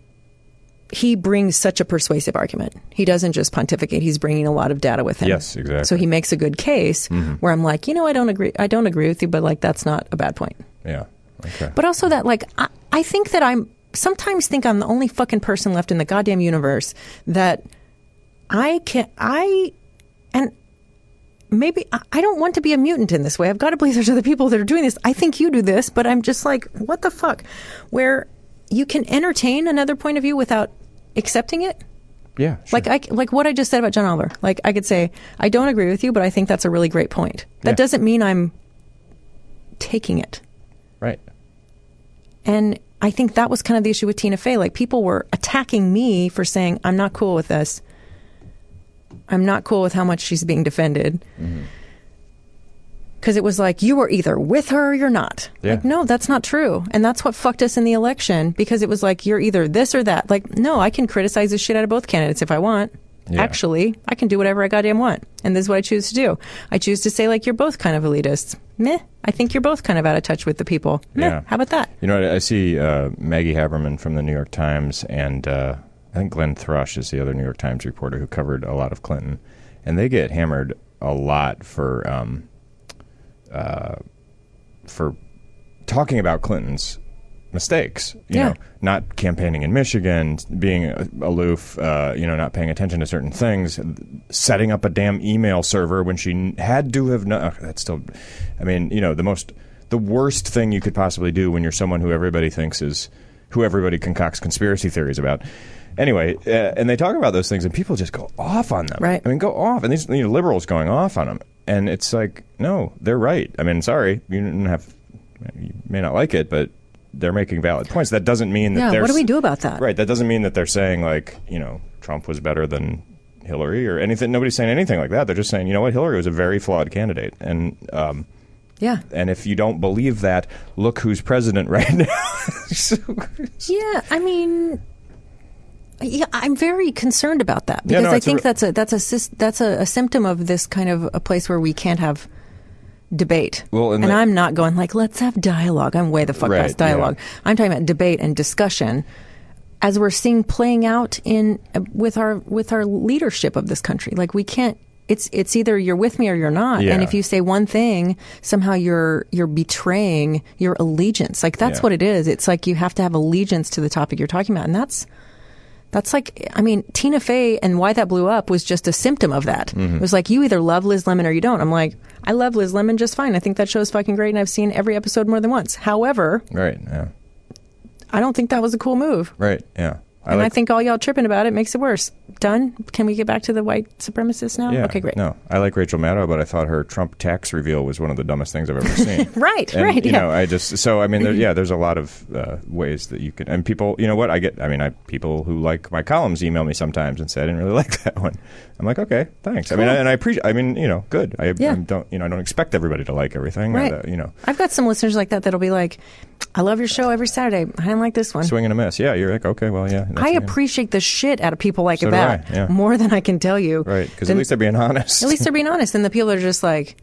he brings such a persuasive argument. He doesn't just pontificate. He's bringing a lot of data with him. Yes, exactly. So he makes a good case mm-hmm. where I'm like, you know, I don't agree. I don't agree with you, but like, that's not a bad point. Yeah. Okay. But also that, like, I, I think that I'm sometimes think I'm the only fucking person left in the goddamn universe that I can, I, and maybe I, I don't want to be a mutant in this way. I've got to believe there's other people that are doing this. I think you do this, but I'm just like, what the fuck? Where you can entertain another point of view without accepting it. Yeah, sure. Like I, like what I just said about John Oliver. Like I could say, I don't agree with you, but I think that's a really great point. That yeah. doesn't mean I'm taking it. Right. And I think that was kind of the issue with Tina Fey. Like people were attacking me for saying, I'm not cool with this. I'm not cool with how much she's being defended. Mm-hmm. Because it was like, you were either with her or you're not. Yeah. Like, no, that's not true. And that's what fucked us in the election, because it was like, you're either this or that. Like, no, I can criticize the shit out of both candidates if I want. Yeah. Actually, I can do whatever I goddamn want. And this is what I choose to do. I choose to say, like, you're both kind of elitists. Meh. I think you're both kind of out of touch with the people. Meh. Yeah. How about that? You know, I see uh, Maggie Haberman from the New York Times, and uh, I think Glenn Thrush is the other New York Times reporter who covered a lot of Clinton. And they get hammered a lot for... Um, Uh, for talking about Clinton's mistakes, you yeah. know, not campaigning in Michigan, being aloof, uh, you know, not paying attention to certain things, setting up a damn email server when she had to have known. That's still, I mean, you know, the most, the worst thing you could possibly do when you're someone who everybody thinks is, who everybody concocts conspiracy theories about. Anyway, uh, and they talk about those things, and people just go off on them. Right. I mean, go off, and these you know, liberals going off on them. And it's like, no, they're right. I mean, sorry, you didn't have, you may not like it, but they're making valid points. That doesn't mean that yeah, they're... what do we do about that? Right, that doesn't mean that they're saying, like, you know, Trump was better than Hillary or anything. Nobody's saying anything like that. They're just saying, you know what, Hillary was a very flawed candidate. And, um, yeah. And if you don't believe that, look who's president right now. so, yeah, I mean... Yeah, I'm very concerned about that, because yeah, no, I think a, that's a that's a that's a, a symptom of this kind of a place where we can't have debate. Well, and, and the, I'm not going like, let's have dialogue. I'm way the fuck right, past dialogue. Yeah. I'm talking about debate and discussion, as we're seeing playing out in uh, with our with our leadership of this country. Like we can't. It's it's either you're with me or you're not. Yeah. And if you say one thing, somehow you're you're betraying your allegiance. Like that's yeah. what it is. It's like you have to have allegiance to the topic you're talking about, and that's. That's like, I mean, Tina Fey and why that blew up was just a symptom of that. Mm-hmm. It was like, you either love Liz Lemon or you don't. I'm like, I love Liz Lemon just fine. I think that show's fucking great, and I've seen every episode more than once. However, right, yeah. I don't think that was a cool move. Right, yeah. I and like, I think all y'all tripping about it makes it worse. Done? Can we get back to the white supremacists now? Yeah, okay, great. No, I like Rachel Maddow, but I thought her Trump tax reveal was one of the dumbest things I've ever seen. right, and, right. You yeah. know, I just so I mean, there, yeah, there's a lot of uh, ways that you can, and people, you know what, I get. I mean, I people who like my columns email me sometimes and say I didn't really like that one. I'm like, okay, thanks. Cool. I mean, I, and I appreciate. I mean, you know, good. I, yeah. I don't, you know, I don't expect everybody to like everything. Right. Or, you know, I've got some listeners like that that'll be like, I love your show every Saturday. I didn't like this one. Swing and a miss. Yeah, you're like, okay, well, yeah. I appreciate the shit out of people like so that do I, yeah. more than I can tell you. Right, because at least they're being honest. At least they're being honest. And the people are just like,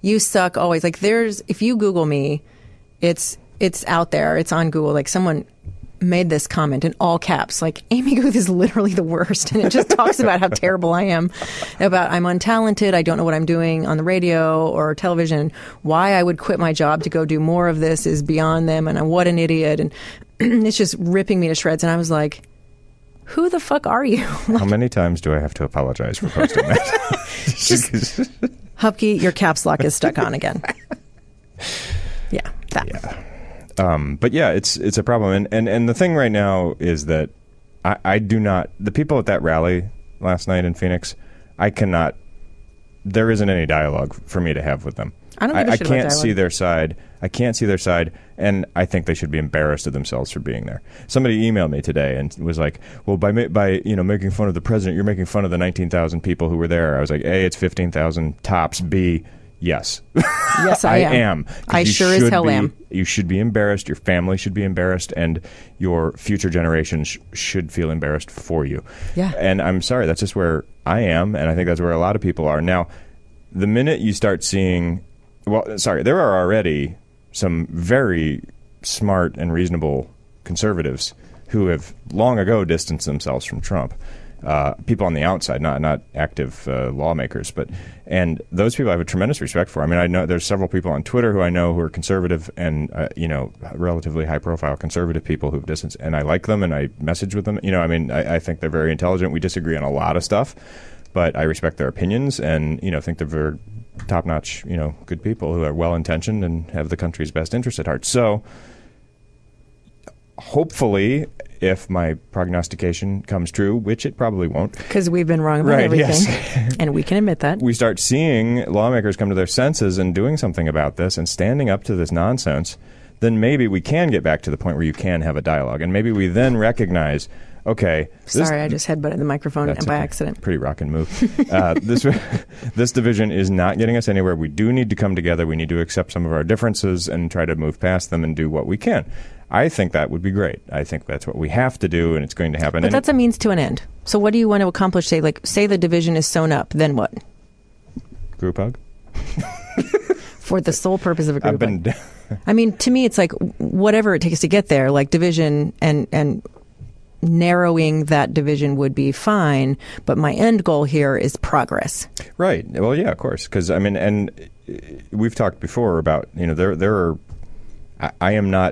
you suck always. Like there's, if you Google me, it's, it's out there. It's on Google. Like someone made this comment in all caps, like Amy Guth is literally the worst. And it just talks about how terrible I am, about I'm untalented. I don't know what I'm doing on the radio or television. Why I would quit my job to go do more of this is beyond them. And I'm what an idiot. And it's just ripping me to shreds. And I was like, who the fuck are you? Like, how many times do I have to apologize for posting that? Just, Hupke, your caps lock is stuck on again. Yeah, that. Yeah. Um, but yeah, it's it's a problem. And, and, and the thing right now is that I, I do not, the people at that rally last night in Phoenix, I cannot, there isn't any dialogue for me to have with them. I don't give a I, shit I can't about see their side. I can't see their side. And I think they should be embarrassed of themselves for being there. Somebody emailed me today and was like, well, by, by you know, making fun of the president, you're making fun of the nineteen thousand people who were there. I was like, A, it's fifteen thousand tops. B, yes. Yes, I, I am. am. I sure as hell be, am. You should be embarrassed. Your family should be embarrassed, and your future generations sh- should feel embarrassed for you. Yeah. And I'm sorry, that's just where I am, and I think that's where a lot of people are. Now, the minute you start seeing, well, sorry, there are already some very smart and reasonable conservatives who have long ago distanced themselves from Trump. Uh, people on the outside, not not active uh, lawmakers, but and those people I have a tremendous respect for. I mean, I know there's several people on Twitter who I know who are conservative and uh, you know relatively high profile conservative people who've distanced, and I like them and I message with them. You know, I mean, I, I think they're very intelligent. We disagree on a lot of stuff, but I respect their opinions and you know think they're very top notch, you know, good people who are well intentioned and have the country's best interest at heart. So hopefully, if my prognostication comes true, which it probably won't. Because we've been wrong about right, everything. Yes. And we can admit that. We start seeing lawmakers come to their senses and doing something about this and standing up to this nonsense, then maybe we can get back to the point where you can have a dialogue. And maybe we then recognize, okay. This, Sorry, I just headbutted the microphone by okay. accident. Pretty rockin' move. uh, this this division is not getting us anywhere. We do need to come together. We need to accept some of our differences and try to move past them and do what we can. I think that would be great. I think that's what we have to do, and it's going to happen. But and that's a means to an end. So what do you want to accomplish? Say, like, say the division is sewn up, then what? Group hug? For the sole purpose of a group I've been hug. I mean, to me, it's like whatever it takes to get there, like division and, and narrowing that division would be fine. But my end goal here is progress. Right. Well, yeah, of course. Because, I mean, and we've talked before about, you know, there, there are, I, I am not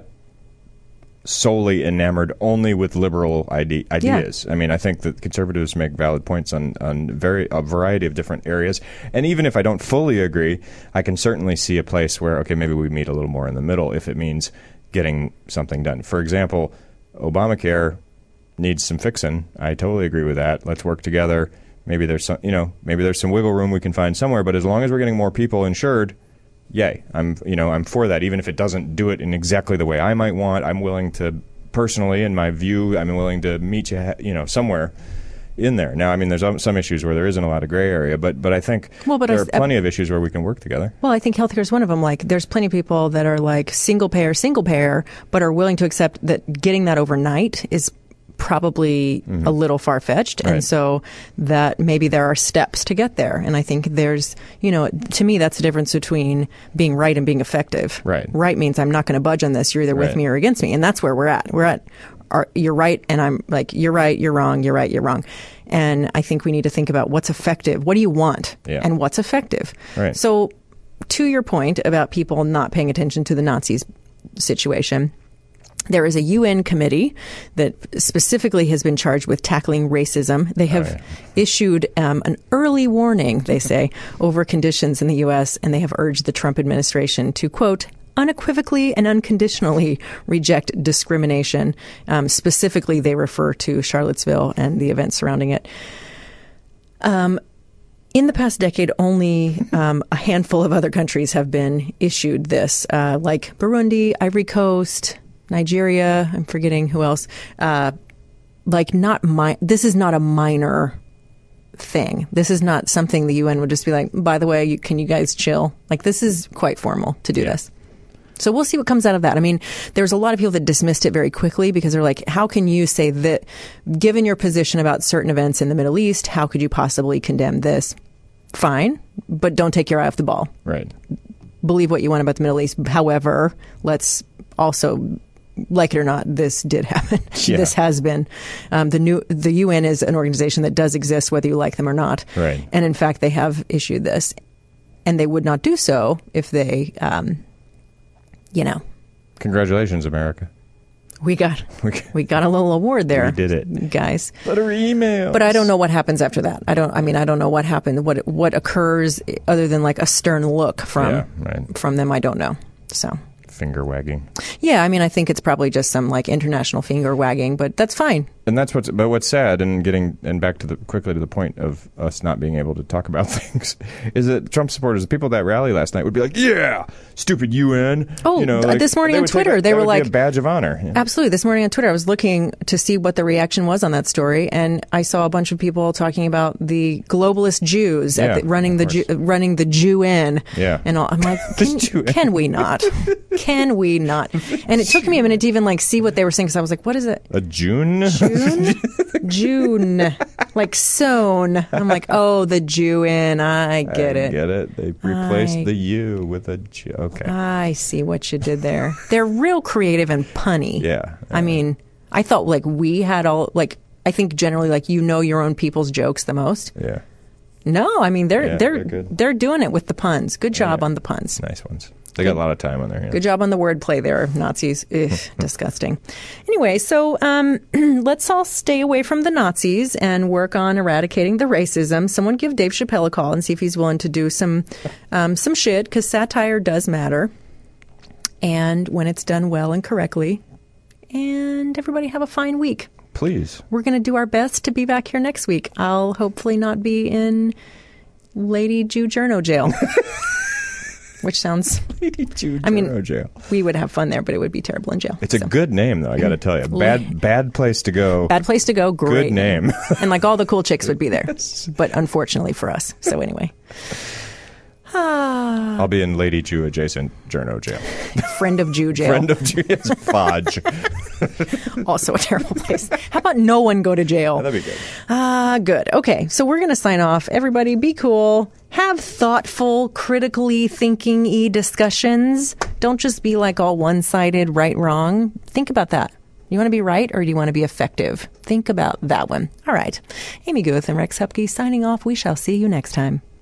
solely enamored only with liberal ide- ideas. Yeah. I mean, I think that conservatives make valid points on, on very a variety of different areas. And even if I don't fully agree, I can certainly see a place where, okay, maybe we meet a little more in the middle if it means getting something done. For example, Obamacare needs some fixing. I totally agree with that. Let's work together. Maybe there's some, you know, maybe there's some wiggle room we can find somewhere, but as long as we're getting more people insured, yay, I'm you know I'm for that. Even if it doesn't do it in exactly the way I might want, I'm willing to personally, in my view, I'm willing to meet you, you know, somewhere in there. Now, I mean, there's some issues where there isn't a lot of gray area, but but I think well, but there I, are plenty of issues where we can work together. Well, I think healthcare is one of them. Like, there's plenty of people that are like single payer, single payer, but are willing to accept that getting that overnight is probably mm-hmm. a little far-fetched. Right. And so that maybe there are steps to get there. And I think there's, you know, to me, that's the difference between being right and being effective. Right. Right means I'm not going to budge on this. You're either with right. me or against me. And that's where we're at. We're at, are, you're right, and I'm like, you're right, you're wrong, you're right, you're wrong. And I think we need to think about what's effective. What do you want? Yeah. And what's effective? Right. So to your point about people not paying attention to the Nazis situation, there is a U N committee that specifically has been charged with tackling racism. They have oh, yeah. issued um, an early warning, they say, over conditions in the U S, and they have urged the Trump administration to, quote, unequivocally and unconditionally reject discrimination. Um, specifically, they refer to Charlottesville and the events surrounding it. Um, in the past decade, only um, a handful of other countries have been issued this, uh, like Burundi, Ivory Coast, Nigeria, I'm forgetting who else. Uh, like not mi- this is not a minor thing. This is not something the U N would just be like, by the way, you, can you guys chill? Like, this is quite formal to do yeah. this. So we'll see what comes out of that. I mean, there's a lot of people that dismissed it very quickly because they're like, how can you say that, given your position about certain events in the Middle East, how could you possibly condemn this? Fine, but don't take your eye off the ball. Right. believe what you want about the Middle East. However, let's also, like it or not, this did happen. Yeah. This has been. Um, the new the U N is an organization that does exist, whether you like them or not. Right. And in fact, they have issued this, and they would not do so if they, um, you know. Congratulations, America. We got we got a little award there. We did it, guys. Letter emails. But I don't know what happens after that. I don't. I mean, I don't know what happened. What what occurs other than like a stern look from Yeah, right. from them. I don't know. So finger wagging. yeah, I mean, I think it's probably just some like international finger wagging, but that's fine. And that's what's but what's sad, and getting and back to the quickly to the point of us not being able to talk about things, is that Trump supporters, the people at that rally last night, would be like, "Yeah, stupid U N." Oh, you know, th- like, this morning they on would take Twitter, a- they that were would be like- a badge of honor. Yeah. Absolutely. This morning on Twitter, I was looking to see what the reaction was on that story, and I saw a bunch of people talking about the globalist Jews Yeah, at the, running of the Jew, running the Jew in. Yeah. And all, I'm like, can, Jew-in. can we not? Can we not? And it took me a minute to even like see what they were saying because I was like, what is it? A June. June? June. Like sown. I'm like, oh, the Jew in. I get I it. Get it? They replaced I- the U with a J. Okay. I see what you did there. They're real creative and punny. Yeah. I mean, I thought like we had all like I think generally like you know your own people's jokes the most. Yeah. No, I mean they're Yeah, they're they're good. they're doing it with the puns. Good job Yeah. on the puns. Nice ones. They got a lot of time on their hands. Good job on the wordplay there, Nazis. Ugh, disgusting. Anyway, so um, let's all stay away from the Nazis and work on eradicating the racism. Someone give Dave Chappelle a call and see if he's willing to do some um, some shit, because satire does matter. And when it's done well and correctly. And everybody have a fine week. Please. We're going to do our best to be back here next week. I'll hopefully not be in Lady Jew Journo jail. Which sounds, Lady Jew I mean, Journo jail. we would have fun there, but it would be terrible in jail. It's a So, good name, though, I got to tell you. Bad bad place to go. bad place to go. Great Good name. and like all the cool chicks would be there, but unfortunately for us. So anyway, ah, I'll be in Lady Jew adjacent Journo jail. friend of Jew jail. Friend of Jew. It's Fodge. Also a terrible place. How about no one go to jail? That'd be good. Ah, good. Okay, so we're going to sign off. Everybody be cool. Have thoughtful, critically thinking-y discussions. Don't just be like all one-sided, right, wrong. Think about that. You want to be right or do you want to be effective? Think about that one. All right. Amy Guth and Rex Hupke signing off. We shall see you next time.